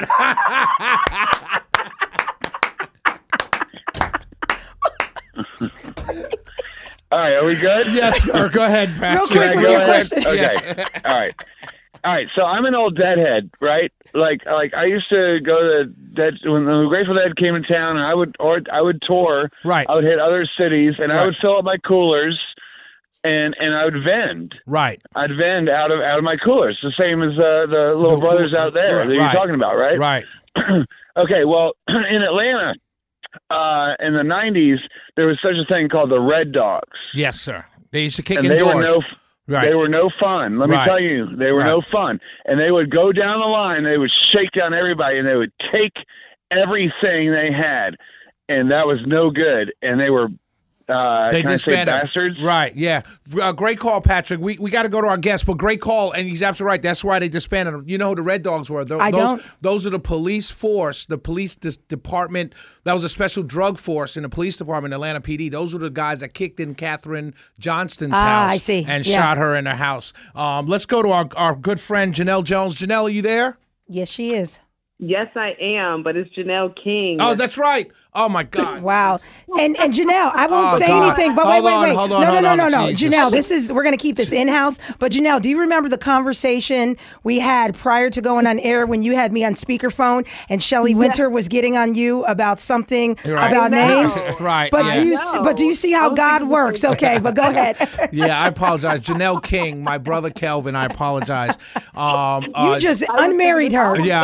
[SPEAKER 11] All right, are we good?
[SPEAKER 4] Yes, sir. Go ahead, Patrick.
[SPEAKER 3] Real quick with your question.
[SPEAKER 11] Okay.
[SPEAKER 3] Yes.
[SPEAKER 11] All right. So I'm an old deadhead, right? Like I used to go to when the Grateful Dead came in town, and I would tour.
[SPEAKER 4] Right.
[SPEAKER 11] I would hit other cities, and I would fill up my coolers, and I would vend.
[SPEAKER 4] Right.
[SPEAKER 11] I'd vend out of my coolers, the same as the little brothers out there that you're talking about, right?
[SPEAKER 4] Right.
[SPEAKER 11] Okay. Well, in Atlanta, in the '90s, there was such a thing called the Red Dogs.
[SPEAKER 4] Yes, sir. They used to kick
[SPEAKER 11] and
[SPEAKER 4] in doors.
[SPEAKER 11] They were no fun. Let me tell you, they were no fun. And they would go down the line, they would shake down everybody, and they would take everything they had, and that was no good. And they were
[SPEAKER 4] they disbanded.
[SPEAKER 11] Bastards.
[SPEAKER 4] Right, yeah. Great call, Patrick. We got to go to our guest, but great call, and he's absolutely right. That's why they disbanded them. You know who the Red Dogs were? Those are the police force, the police department. That was a special drug force in the police department, Atlanta PD. Those were the guys that kicked in Katherine Johnston's house.
[SPEAKER 3] I see.
[SPEAKER 4] And shot her in her house. Let's go to our good friend, Janelle Jones. Janelle, are you there?
[SPEAKER 3] Yes, she is.
[SPEAKER 12] Yes, I am, but it's Janelle King.
[SPEAKER 4] Oh, that's right. Oh, my God.
[SPEAKER 3] Wow. And Janelle, I won't say anything, but wait.
[SPEAKER 4] Hold on.
[SPEAKER 3] No.
[SPEAKER 4] Jesus.
[SPEAKER 3] Janelle, we're going to keep this in-house. But Janelle, do you remember the conversation we had prior to going on air when you had me on speakerphone and Shelley Winter was getting on you about something about names?
[SPEAKER 4] Right.
[SPEAKER 3] But do you see how God works? Okay, but go ahead.
[SPEAKER 4] Yeah, I apologize. Janelle King, my brother Kelvin, I apologize.
[SPEAKER 3] You just unmarried her.
[SPEAKER 4] Yeah,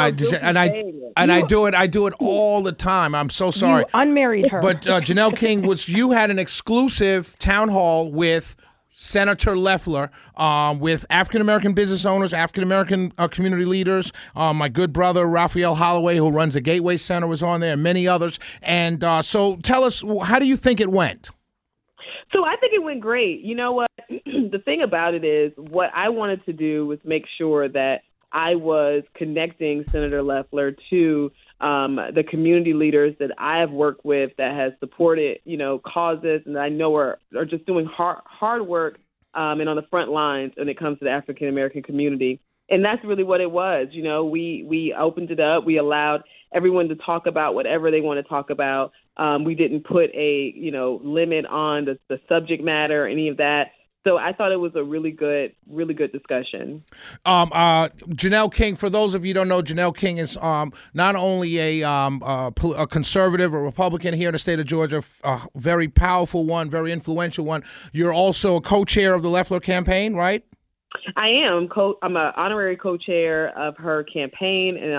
[SPEAKER 4] I do it all the time. I'm so sorry.
[SPEAKER 3] You unmarried her.
[SPEAKER 4] But Janelle King, you had an exclusive town hall with Senator Loeffler, with African-American business owners, African-American community leaders. My good brother, Raphael Holloway, who runs the Gateway Center, was on there, and many others. And so tell us, how do you think it went?
[SPEAKER 12] So I think it went great. You know what? The thing about it is what I wanted to do was make sure that I was connecting Senator Loeffler to the community leaders that I have worked with that has supported, causes and that I know are just doing hard work and on the front lines when it comes to the African American community. And that's really what it was. We opened it up. We allowed everyone to talk about whatever they want to talk about. We didn't put a, limit on the subject matter or any of that. So I thought it was a really good discussion.
[SPEAKER 4] Janelle King, for those of you who don't know, Janelle King is not only a conservative, a Republican here in the state of Georgia, a very powerful one, very influential one. You're also a co-chair of the Loeffler campaign, right?
[SPEAKER 12] I am. I'm an honorary co-chair of her campaign and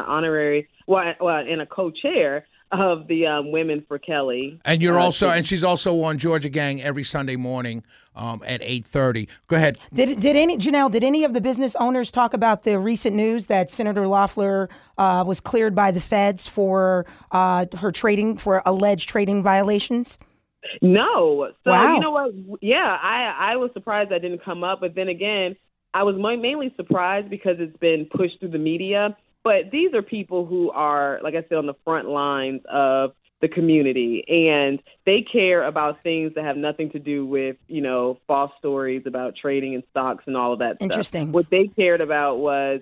[SPEAKER 12] and a co-chair of the Women for Kelly.
[SPEAKER 4] And you're and she's also on Georgia Gang every Sunday morning at 8:30. Go ahead.
[SPEAKER 3] Janelle, did any of the business owners talk about the recent news that Senator Loeffler was cleared by the feds for her alleged trading violations?
[SPEAKER 12] No. So
[SPEAKER 3] wow.
[SPEAKER 12] You know what? Yeah, I was surprised that didn't come up. But then again, I was mainly surprised because it's been pushed through the media. But these are people who are, like I said, on the front lines of the community, and they care about things that have nothing to do with, false stories about trading in stocks and all of that
[SPEAKER 3] Interesting.
[SPEAKER 12] Stuff. What they cared about was,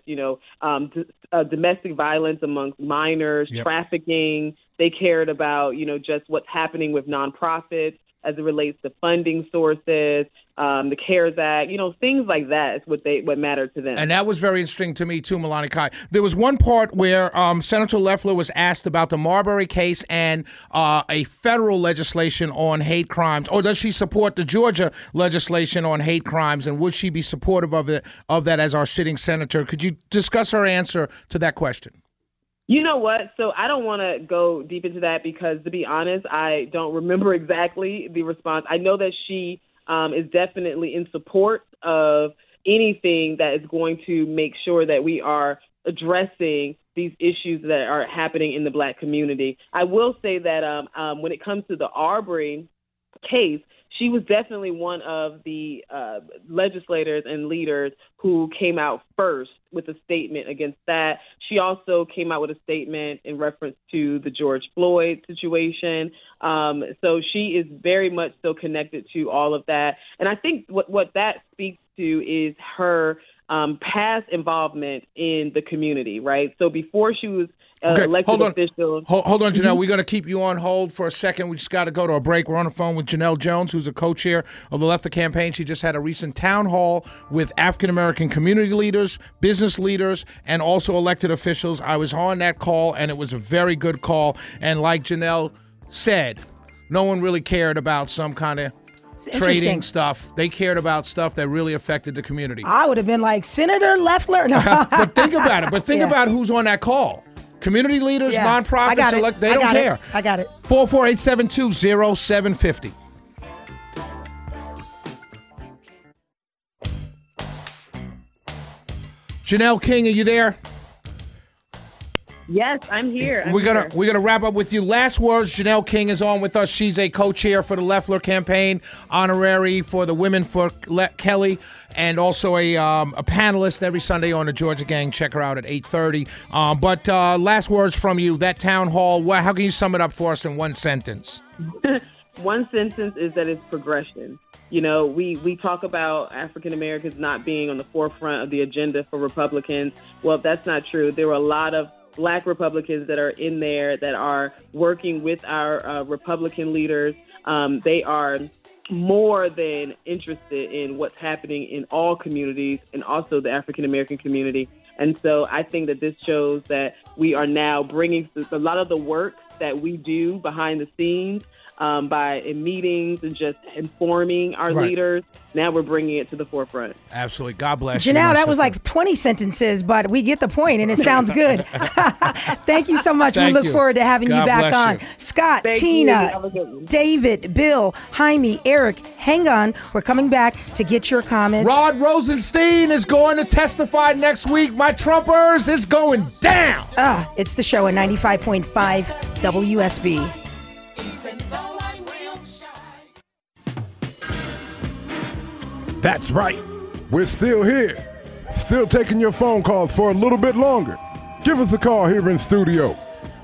[SPEAKER 12] domestic violence amongst minors, trafficking. They cared about, just what's happening with nonprofits as it relates to funding sources, the CARES Act, things like that is what mattered to them.
[SPEAKER 4] And that was very interesting to me too, Melania Kai. There was one part where Senator Loeffler was asked about the Marbury case and a federal legislation on hate crimes, or does she support the Georgia legislation on hate crimes, and would she be supportive of that as our sitting senator? Could you discuss her answer to that question?
[SPEAKER 12] You know what? So I don't want to go deep into that because, to be honest, I don't remember exactly the response. I know that she is definitely in support of anything that is going to make sure that we are addressing these issues that are happening in the Black community. I will say that when it comes to the Arbery case, she was definitely one of the legislators and leaders who came out first with a statement against that. She also came out with a statement in reference to the George Floyd situation. So she is very much still connected to all of that. And I think what that speaks to is her past involvement in the community, right? So before she was elected official.
[SPEAKER 4] Hold on, Janelle. We're going to keep you on hold for a second. We just got to go to a break. We're on the phone with Janelle Jones, who's a co-chair of the Leffler campaign. She just had a recent town hall with African-American community leaders, business leaders, and also elected officials. I was on that call, and it was a very good call. And like Janelle said, no one really cared about some kind of trading stuff. They cared about stuff that really affected the community.
[SPEAKER 3] I would have been like, Senator Leffler. No.
[SPEAKER 4] But think about it. Think about who's on that call. Community leaders, nonprofits, they don't care.
[SPEAKER 3] I got it.
[SPEAKER 4] 44872-0750. Janelle King, are you there?
[SPEAKER 12] Yes, I'm here.
[SPEAKER 4] We're gonna wrap up with you. Last words. Janelle King is on with us. She's a co-chair for the Leffler campaign, honorary for the Women for Kelly, and also a panelist every Sunday on the Georgia Gang. Check her out at 8:30. But last words from you. That town hall. How can you sum it up for us in one sentence?
[SPEAKER 12] One sentence is that it's progression. You know, we talk about African Americans not being on the forefront of the agenda for Republicans. Well, that's not true. There were a lot of Black Republicans that are in there that are working with our Republican leaders. They are more than interested in what's happening in all communities and also the African American community. And so I think that this shows that we are now bringing a lot of the work that we do behind the scenes in meetings and just informing our leaders. Now we're bringing it to the forefront.
[SPEAKER 4] Absolutely. God bless you.
[SPEAKER 3] Janelle, that was like 20 sentences, but we get the point, and it sounds good. Thank you so much. We look forward to having you back on. Scott, Tina, David, Bill, Jaime, Eric, hang on. We're coming back to get your comments.
[SPEAKER 4] Rod Rosenstein is going to testify next week. My Trumpers is going down.
[SPEAKER 3] It's the show at 95.5 WSB.
[SPEAKER 2] That's right. We're still here. Still taking your phone calls for a little bit longer. Give us a call here in studio.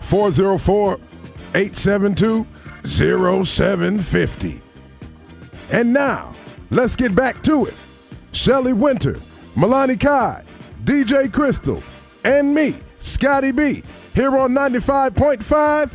[SPEAKER 2] 404-872-0750. And now, let's get back to it. Shelley Winter, Milani Kai, DJ Crystal, and me, Scotty B, here on 95.5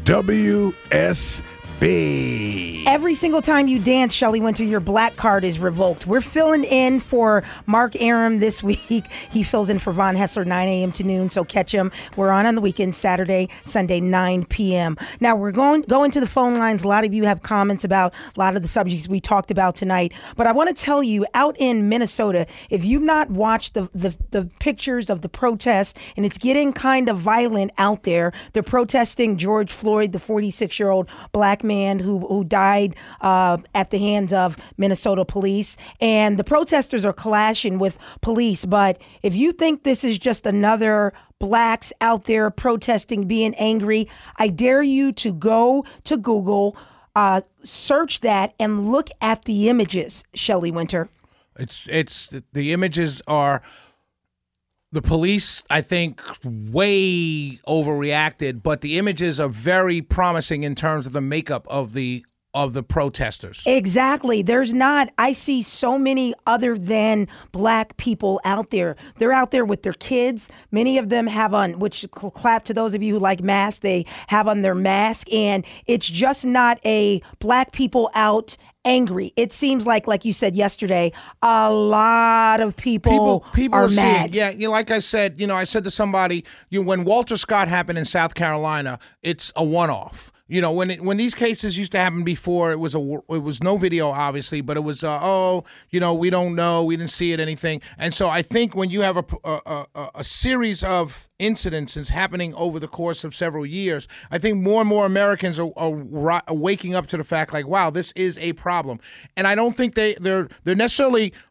[SPEAKER 2] WSB.
[SPEAKER 3] Every single time you dance, Shelley Winter, your black card is revoked. We're filling in for Mark Aram this week. He fills in for Von Hessler 9 a.m. to noon, so catch him. We're on the weekend, Saturday, Sunday, 9 p.m. Now, we're going to the phone lines. A lot of you have comments about a lot of the subjects we talked about tonight. But I want to tell you, out in Minnesota, if you've not watched the pictures of the protest, and it's getting kind of violent out there, they're protesting George Floyd, the 46-year-old black man who died at the hands of Minnesota police. And the protesters are clashing with police. But if you think this is just another blacks out there protesting, being angry, I dare you to go to Google, search that, and look at the images, Shelley Winter.
[SPEAKER 4] It's the images are... The police, I think, way overreacted, but the images are very promising in terms of the makeup of the protesters.
[SPEAKER 3] Exactly. I see so many other than black people out there. They're out there with their kids. Many of them have on, which clap to those of you who like masks, they have on their mask, and it's just not a black people out angry. It seems like you said yesterday, a lot of people are mad.
[SPEAKER 4] Yeah, like I said, I said to somebody, when Walter Scott happened in South Carolina, it's a one-off. When these cases used to happen before, it was no video, obviously, but it was we don't know, we didn't see it, anything. And so I think when you have a series of incidences happening over the course of several years, I think more and more Americans are waking up to the fact, like, wow, this is a problem. And I don't think they're necessarily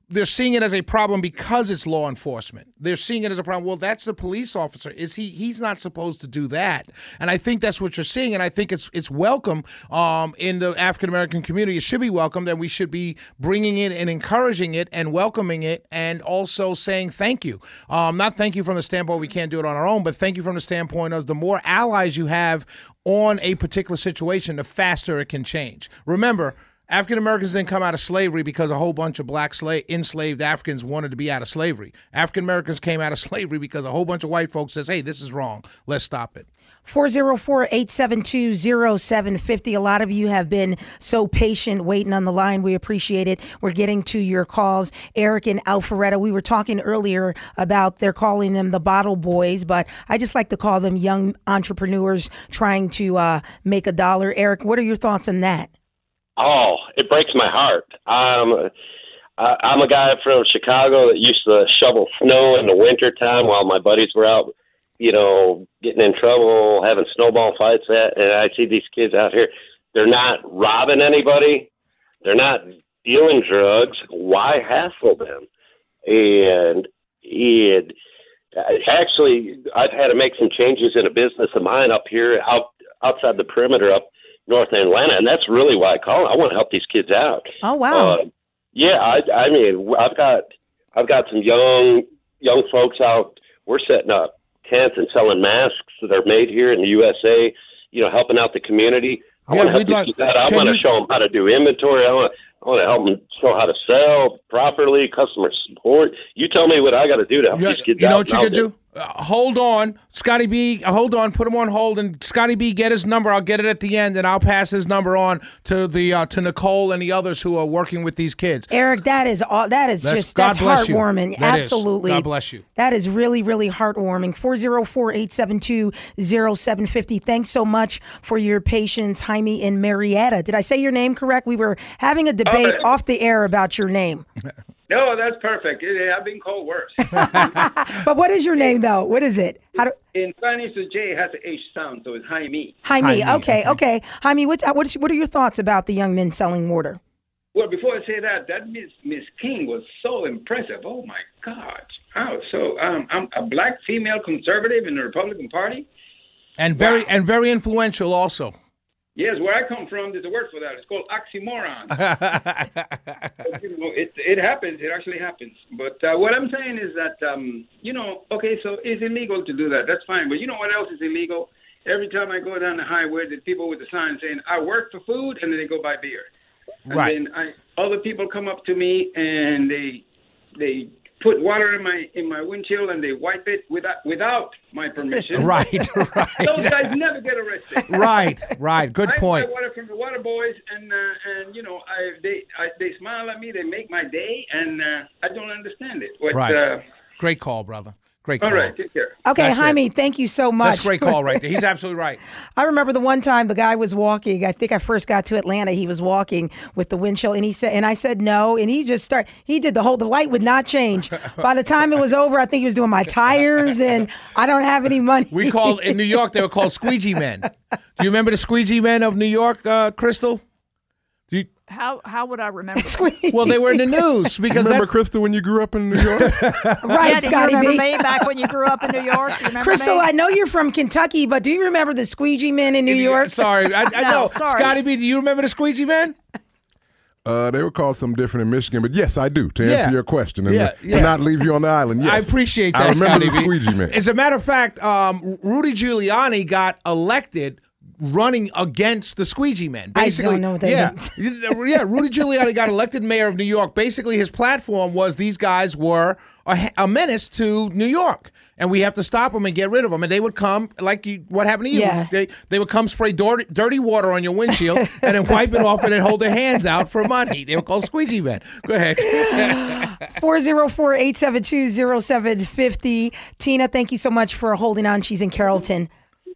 [SPEAKER 4] they're seeing it as a problem because it's law enforcement. They're seeing it as a problem. Well, that's the police officer. He's not supposed to do that. And I think that's what you're seeing. And I think it's welcome in the African American community. It should be welcomed, and we should be bringing it and encouraging it and welcoming it, and also saying thank you. Not thank you from the standpoint we can't do it on our own, but thank you from the standpoint of the more allies you have on a particular situation, the faster it can change. Remember, African Americans didn't come out of slavery because a whole bunch of black enslaved Africans wanted to be out of slavery. African Americans came out of slavery because a whole bunch of white folks says, hey, this is wrong. Let's stop it.
[SPEAKER 3] 404-872-0750. A lot of you have been so patient waiting on the line. We appreciate it. We're getting to your calls. Eric and Alpharetta, we were talking earlier about they're calling them the bottle boys, but I just like to call them young entrepreneurs trying to make a dollar. Eric, what are your thoughts on that?
[SPEAKER 13] Oh, it breaks my heart. I'm a guy from Chicago that used to shovel snow in the wintertime while my buddies were out, getting in trouble, having snowball fights. And I see these kids out here. They're not robbing anybody. They're not dealing drugs. Why hassle them? And actually, I've had to make some changes in a business of mine up here, outside the perimeter, up north of Atlanta, and that's really why I call it. I want to help these kids out.
[SPEAKER 3] Oh wow!
[SPEAKER 13] I mean, I've got some young folks out. We're setting up tents and selling masks that are made here in the USA. Helping out the community. I want to help these kids out. I want to show them how to do inventory. I want to help them show how to sell properly, customer support. You tell me what I got to do to help these kids out.
[SPEAKER 4] You know what you could do? Hold on, Scotty B. Hold on, put him on hold, and Scotty B, get his number. I'll get it at the end, and I'll pass his number on to to Nicole and the others who are working with these kids.
[SPEAKER 3] Eric, that's heartwarming. Absolutely.
[SPEAKER 4] God bless you.
[SPEAKER 3] That is really, really heartwarming. 404-872-0750. Thanks so much for your patience, Jaime in Marietta. Did I say your name correct? We were having a debate off the air about your name.
[SPEAKER 14] No, that's perfect. I've been called worse.
[SPEAKER 3] But what is your name, though? What is it?
[SPEAKER 14] In Spanish, the J has an H sound, so it's Jaime.
[SPEAKER 3] Jaime. Okay. Jaime, what are your thoughts about the young men selling water?
[SPEAKER 14] Well, before I say that Miss King was so impressive. Oh my God! I'm a black female conservative in the Republican Party,
[SPEAKER 4] and very influential also.
[SPEAKER 14] Yes, where I come from, there's a word for that. It's called oxymoron. It happens. It actually happens. But what I'm saying is that, so it's illegal to do that. That's fine. But you know what else is illegal? Every time I go down the highway, there's people with a sign saying, I work for food, and then they go buy beer.
[SPEAKER 4] Right.
[SPEAKER 14] And then other people come up to me, and they put water in my windshield and they wipe it without my permission.
[SPEAKER 4] Right.
[SPEAKER 14] Those guys never get arrested.
[SPEAKER 4] Right. Good point.
[SPEAKER 14] I buy water from the water boys, and they smile at me. They make my day, and I don't understand it. But,
[SPEAKER 4] right. Great call, brother. Great call.
[SPEAKER 14] All right, take care.
[SPEAKER 3] Okay, Jaime, thank you so much.
[SPEAKER 4] That's a great call right there. He's absolutely right.
[SPEAKER 3] I remember the one time the guy was walking. I think I first got to Atlanta. He was walking with the windshield, and I said no, and he did the light would not change. By the time it was over, I think he was doing my tires, and I don't have any money.
[SPEAKER 4] In New York, they were called squeegee men. Do you remember the squeegee men of New York, Crystal?
[SPEAKER 5] How would I remember?
[SPEAKER 4] Well, they were in the news because
[SPEAKER 2] remember Crystal when you grew up in New York?
[SPEAKER 3] Right, Scotty.
[SPEAKER 5] Do you remember me back when you grew up in New York?
[SPEAKER 3] Crystal, I know you're from Kentucky, but do you remember the squeegee men in New York?
[SPEAKER 4] Sorry, I know. Sorry. Scotty B, do you remember the squeegee men?
[SPEAKER 2] They were called something different in Michigan, but yes, I do. To answer your question and to not leave you on the island. Yes,
[SPEAKER 4] I appreciate that.
[SPEAKER 2] I remember the
[SPEAKER 4] Scotty
[SPEAKER 2] squeegee man.
[SPEAKER 4] As a matter of fact, Rudy Giuliani got elected running against the squeegee men. Basically,
[SPEAKER 3] I don't know what that means.
[SPEAKER 4] Rudy Giuliani got elected mayor of New York. Basically, his platform was these guys were a menace to New York, and we have to stop them and get rid of them. And they would come, what happened to you?
[SPEAKER 3] Yeah.
[SPEAKER 4] They would come spray dirty water on your windshield and then wipe it off and then hold their hands out for money. They were called squeegee men. Go ahead.
[SPEAKER 3] 404-872-0750. Tina, thank you so much for holding on. She's in Carrollton.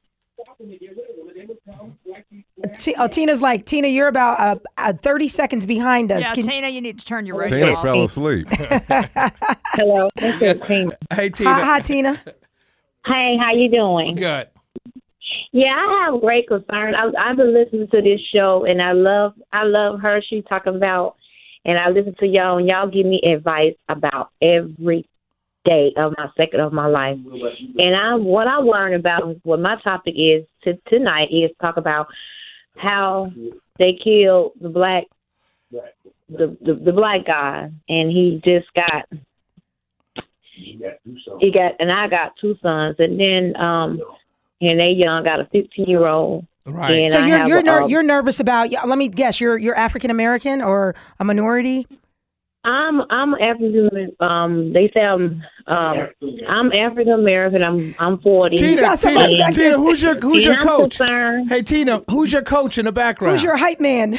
[SPEAKER 3] Tina, you're about 30 seconds behind us.
[SPEAKER 5] Yeah, Tina, you need to turn your radio
[SPEAKER 2] Tina
[SPEAKER 5] off.
[SPEAKER 2] fell asleep.
[SPEAKER 15] Hello, this is Tina.
[SPEAKER 4] Hey, Tina.
[SPEAKER 3] Hi, Tina.
[SPEAKER 15] Hey, how you doing?
[SPEAKER 4] Good.
[SPEAKER 15] Yeah, I have great concern. I've been listening to this show, and I love her. She's talking about and I listen to y'all, and y'all give me advice about every day of my second of my life. And what I learned about what my topic is tonight is talk about how they killed the black guy, and he just got. And I got 2 sons, and then and they young, got a 15-year-old.
[SPEAKER 3] Right. So you're nervous about? Let me guess. You're African American or a minority?
[SPEAKER 15] I'm African. They say I'm African American. I'm 40.
[SPEAKER 4] Tina, who's your coach? Hey, Tina, who's your coach in the background?
[SPEAKER 3] Who's your hype man?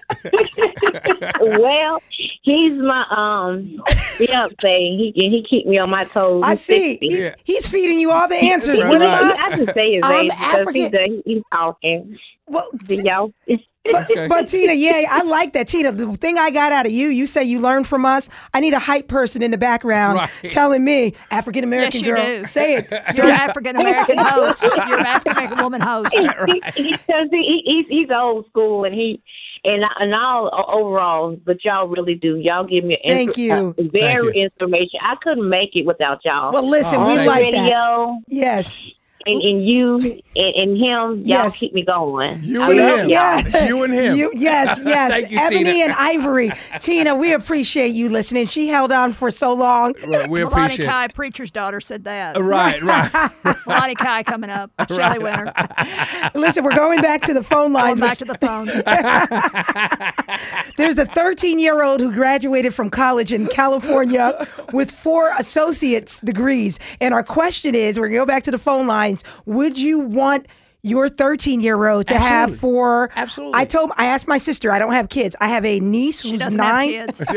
[SPEAKER 15] Well, he's my fiance. He keep me on my toes.
[SPEAKER 3] I see. He's feeding you all the answers.
[SPEAKER 15] I just say his age because he's talking.
[SPEAKER 3] Well,
[SPEAKER 15] y'all.
[SPEAKER 3] But Tina, I like that. Tina, the thing I got out of you say you learned from us. I need a hype person in the background telling me, African American girl,
[SPEAKER 5] do.
[SPEAKER 3] say it.
[SPEAKER 5] You're an African American host. You're an African American woman host.
[SPEAKER 15] Because he's old school, and and all overall, but y'all really do. Y'all give me information. I couldn't make it without y'all.
[SPEAKER 3] Well, listen, we like
[SPEAKER 15] radio,
[SPEAKER 3] that. Yes.
[SPEAKER 15] And you and him, y'all keep me going.
[SPEAKER 4] You and him.
[SPEAKER 3] Yes.
[SPEAKER 4] You and him.
[SPEAKER 3] Yes.
[SPEAKER 4] Thank you,
[SPEAKER 3] Ebony
[SPEAKER 4] Tina.
[SPEAKER 3] and Ivory. Tina, we appreciate you listening. She held on for so long.
[SPEAKER 4] Right, we appreciate
[SPEAKER 5] Melanie Kai, preacher's daughter, said that.
[SPEAKER 4] Right.
[SPEAKER 5] Melanie Kai coming up. Shelley Winter.
[SPEAKER 3] Listen, we're going back to the phone lines.
[SPEAKER 5] Going back to the phone.
[SPEAKER 3] There's a 13-year-old who graduated from college in California with 4 associate's degrees. And our question is, we're going to go back to the phone lines. Would you want your 13-year-old to have 4?
[SPEAKER 4] Absolutely.
[SPEAKER 3] I asked my sister, I don't have kids. I have a niece who's 9.
[SPEAKER 5] Have kids.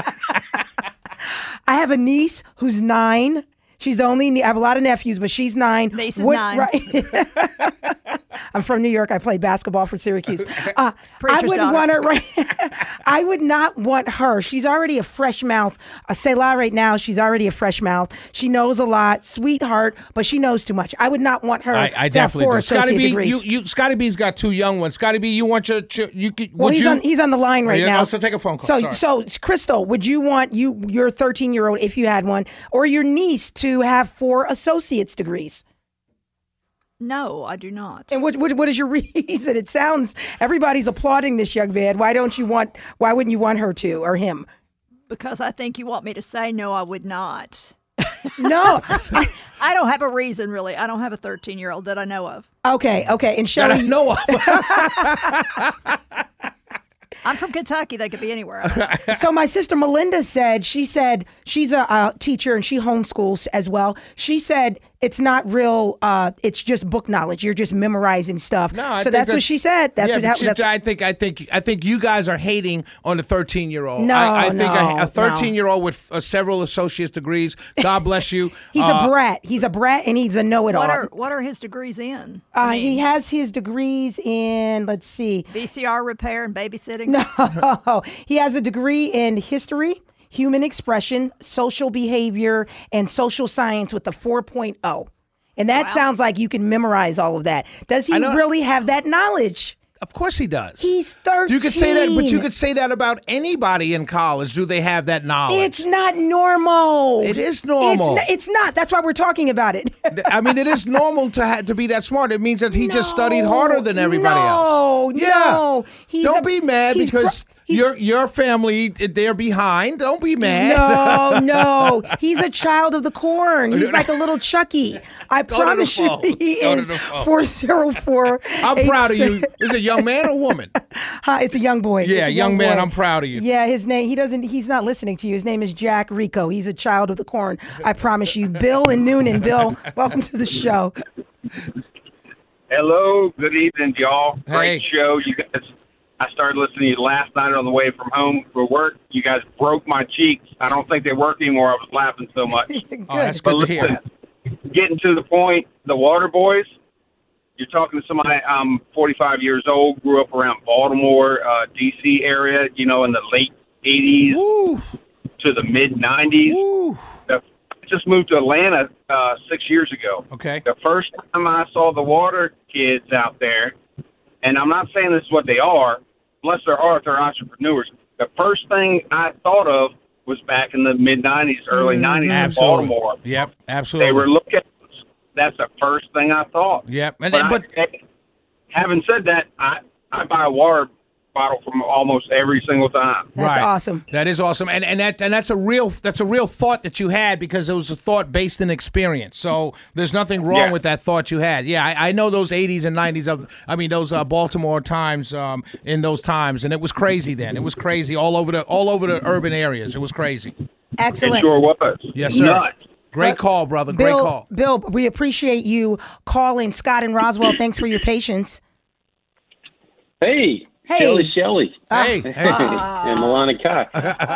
[SPEAKER 3] I have a niece who's 9. She's the only, I have a lot of nephews, but she's 9.
[SPEAKER 5] Niece is 9.
[SPEAKER 3] Right. I'm from New York. I played basketball for Syracuse. I wouldn't want her. I would not want her. She's already a fresh mouth. Selah right now, she's already a fresh mouth. She knows a lot, sweetheart, but she knows too much. I would not want her
[SPEAKER 4] I
[SPEAKER 3] to have 4 associate degrees.
[SPEAKER 4] Scotty B's got 2 young ones. Scotty B, you want your
[SPEAKER 3] he's on the line right now.
[SPEAKER 4] So take a phone call.
[SPEAKER 3] So Crystal, would you want your 13-year-old, if you had one, or your niece to have 4 associate's degrees?
[SPEAKER 5] No, I do not.
[SPEAKER 3] And what is your reason? It sounds everybody's applauding this young man. Why wouldn't you want her to or him?
[SPEAKER 5] Because I think you want me to say no, I would not.
[SPEAKER 3] No.
[SPEAKER 5] I don't have a reason, really. I don't have a 13-year-old that I know of.
[SPEAKER 3] Okay. And Shelley,
[SPEAKER 4] that I know of.
[SPEAKER 5] I'm from Kentucky. They could be anywhere.
[SPEAKER 3] So my sister Melinda said she's a teacher and she homeschools as well. She said it's not real. It's just book knowledge. You're just memorizing stuff. No, so that's what she said.
[SPEAKER 4] I think you guys are hating on the 13-year-old.
[SPEAKER 3] No,
[SPEAKER 4] I think a 13-year-old with several associate's degrees. God bless you.
[SPEAKER 3] He's a brat. He's a brat and he's a know-it-all.
[SPEAKER 5] What are his degrees in?
[SPEAKER 3] He has his degrees in, let's see,
[SPEAKER 5] VCR repair and babysitting.
[SPEAKER 3] No, he has a degree in history, human expression, social behavior, and social science with a 4.0. And that sounds like you can memorize all of that. Does he really have that knowledge?
[SPEAKER 4] Of course he does.
[SPEAKER 3] He's 13.
[SPEAKER 4] You could say that, but you could say that about anybody in college. Do they have that knowledge?
[SPEAKER 3] It's not normal.
[SPEAKER 4] It is normal.
[SPEAKER 3] It's not. That's why we're talking about it.
[SPEAKER 4] I mean, it is normal to be that smart. It means that he just studied harder than everybody else.
[SPEAKER 3] No.
[SPEAKER 4] Don't be mad because your family, they're behind. Don't be mad.
[SPEAKER 3] No. He's a child of the corn. He's like a little Chucky. I promise you he is. 404.
[SPEAKER 4] I'm proud of you. Is it a young man or woman?
[SPEAKER 3] It's a young boy.
[SPEAKER 4] Yeah, young man. I'm proud of you.
[SPEAKER 3] Yeah, his name, he's not listening to you. His name is Jack Rico. He's a child of the corn. I promise you. Bill and Noonan. Bill, welcome to the show.
[SPEAKER 16] Hello. Good evening, y'all.
[SPEAKER 4] Hey.
[SPEAKER 16] Great show. You guys. I started listening to you last night on the way from home for work. You guys broke my cheeks. I don't think they work anymore. I was laughing so much.
[SPEAKER 4] That's good to hear.
[SPEAKER 16] Getting to the point, the Water Boys, you're talking to somebody, I'm 45 years old, grew up around Baltimore, D.C. area, in the late 80s to the mid-90s. I just moved to Atlanta 6 years ago.
[SPEAKER 4] Okay.
[SPEAKER 16] The first time I saw the water kids out there, and I'm not saying this is what they are, bless their heart, they're entrepreneurs. the first thing I thought of was back in the mid-'90s, early '90s in Baltimore.
[SPEAKER 4] Yep, absolutely.
[SPEAKER 16] They were looking. That's the first thing I thought.
[SPEAKER 4] Yep,
[SPEAKER 16] But having said that, I buy a water bottle from almost every single time.
[SPEAKER 3] That's awesome.
[SPEAKER 4] That is awesome, and that's a real thought that you had, because it was a thought based in experience. So there's nothing wrong with that thought you had. Yeah, I know those '80s and '90s those Baltimore times in those times, and it was crazy then. It was crazy all over the urban areas. It was crazy.
[SPEAKER 3] Excellent.
[SPEAKER 16] It sure was.
[SPEAKER 4] Yes, sir.
[SPEAKER 16] Nuts.
[SPEAKER 4] Great call, brother. Great call.
[SPEAKER 3] Bill, we appreciate you calling. Scott and Roswell, thanks for your patience.
[SPEAKER 17] Hey. Shelley.
[SPEAKER 4] Hey.
[SPEAKER 17] And Milani Kai.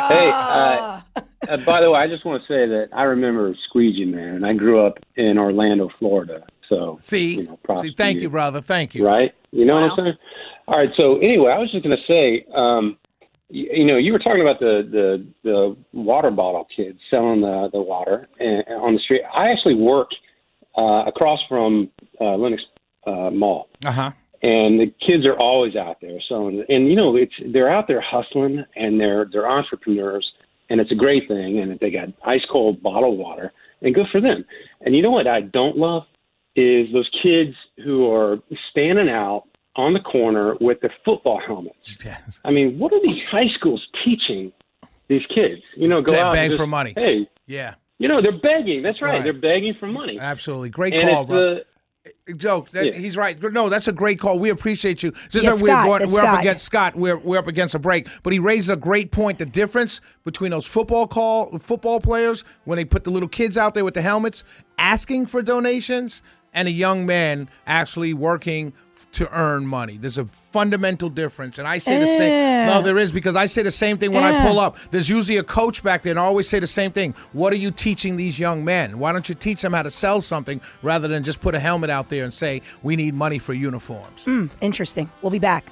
[SPEAKER 17] By the way, I just want to say that I remember Squeegee, man, and I grew up in Orlando, Florida. So, props to
[SPEAKER 4] thank you, brother. Thank you.
[SPEAKER 17] Right? You know what I'm saying? All right. So, anyway, I was just going to say, you were talking about the water bottle kids selling the water on the street. I actually work across from Lenox Mall.
[SPEAKER 4] Uh-huh.
[SPEAKER 17] And the kids are always out there selling, and they're out there hustling, and they're entrepreneurs, and it's a great thing. And they got ice cold bottled water, and good for them. And you know what I don't love is those kids who are standing out on the corner with their football helmets.
[SPEAKER 4] Yes.
[SPEAKER 17] I mean, what are these high schools teaching these kids? Go out
[SPEAKER 4] beg
[SPEAKER 17] and just,
[SPEAKER 4] for money.
[SPEAKER 17] Hey,
[SPEAKER 4] yeah.
[SPEAKER 17] They're begging. That's right.
[SPEAKER 4] Right.
[SPEAKER 17] They're begging for money.
[SPEAKER 4] Absolutely. Great
[SPEAKER 17] And
[SPEAKER 4] call,
[SPEAKER 17] it's
[SPEAKER 4] bro. Joe, he's right. No, that's a great call. We appreciate you. Just
[SPEAKER 3] Yes,
[SPEAKER 4] we're
[SPEAKER 3] Scott,
[SPEAKER 4] up against Scott. We're up against a break, but he raises a great point. The difference between those football players when they put the little kids out there with the helmets asking for donations, and a young man actually working to earn money. There's a fundamental difference, and I say the same. No, there is, because I say the same thing when I pull up. There's usually a coach back there, and I always say the same thing. What are you teaching these young men? Why don't you teach them how to sell something rather than just put a helmet out there and say, we need money for uniforms?
[SPEAKER 3] Interesting. We'll be back.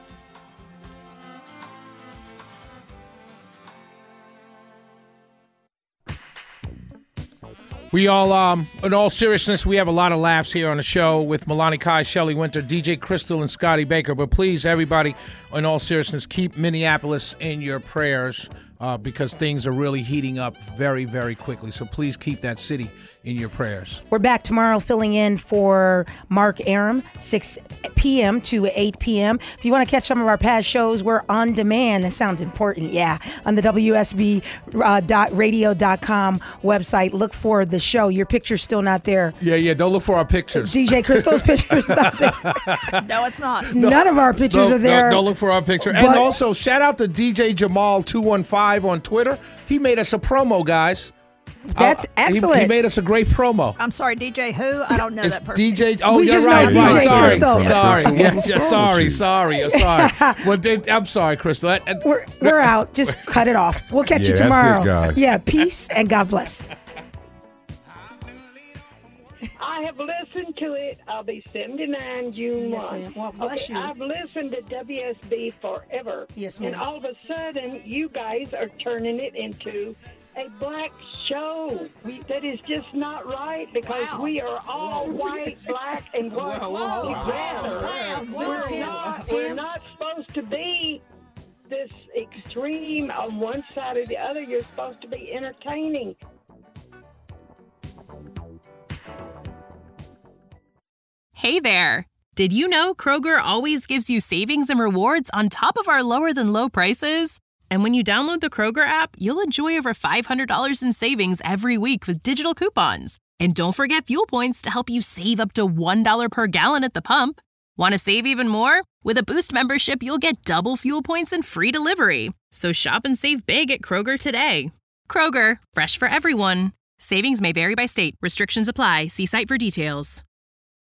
[SPEAKER 4] We all, in all seriousness, we have a lot of laughs here on the show with Milani Kai, Shelley Winter, DJ Crystal, and Scotty Baker. But please, everybody, in all seriousness, keep Minneapolis in your prayers because things are really heating up very, very quickly. So please keep that city in your prayers.
[SPEAKER 3] We're back tomorrow filling in for Mark Aram, 6 p.m. to 8 p.m. If you want to catch some of our past shows, we're on demand. That sounds important, on the WSB.radio.com website. Look for the show. Your picture's still not there.
[SPEAKER 4] Yeah, don't look for our pictures.
[SPEAKER 3] DJ Crystal's picture's not there.
[SPEAKER 5] No, it's not.
[SPEAKER 3] None of our pictures are there.
[SPEAKER 4] Don't look for our picture. And also, shout out to DJ Jamal215 on Twitter. He made us a promo, guys.
[SPEAKER 3] That's excellent.
[SPEAKER 4] He made us a great promo.
[SPEAKER 5] I'm sorry, DJ who? I don't know that person.
[SPEAKER 4] DJ. Oh,
[SPEAKER 3] We
[SPEAKER 4] you're
[SPEAKER 3] just
[SPEAKER 4] right.
[SPEAKER 3] know DJ
[SPEAKER 4] Sorry.
[SPEAKER 3] Crystal.
[SPEAKER 4] Sorry. Well, I'm sorry, Crystal.
[SPEAKER 3] We're out. Just cut it off. We'll catch you
[SPEAKER 2] that's
[SPEAKER 3] tomorrow.
[SPEAKER 2] it, guys.
[SPEAKER 3] Yeah, peace and God bless.
[SPEAKER 18] I have listened to it. I'll be 79 June 1.
[SPEAKER 3] Yes, ma'am. Well, bless you.
[SPEAKER 18] I've listened to WSB forever.
[SPEAKER 3] Yes, ma'am.
[SPEAKER 18] And all of a sudden, you guys are turning it into a black show. That is just not right because we are all white, black, and white together. We're not supposed to be this extreme on one side or the other. You're supposed to be entertaining.
[SPEAKER 1] Hey there! Did you know Kroger always gives you savings and rewards on top of our lower-than-low prices? And when you download the Kroger app, you'll enjoy over $500 in savings every week with digital coupons. And don't forget fuel points to help you save up to $1 per gallon at the pump. Want to save even more? With a Boost membership, you'll get double fuel points and free delivery. So shop and save big at Kroger today. Kroger, fresh for everyone. Savings may vary by state. Restrictions apply. See site for details.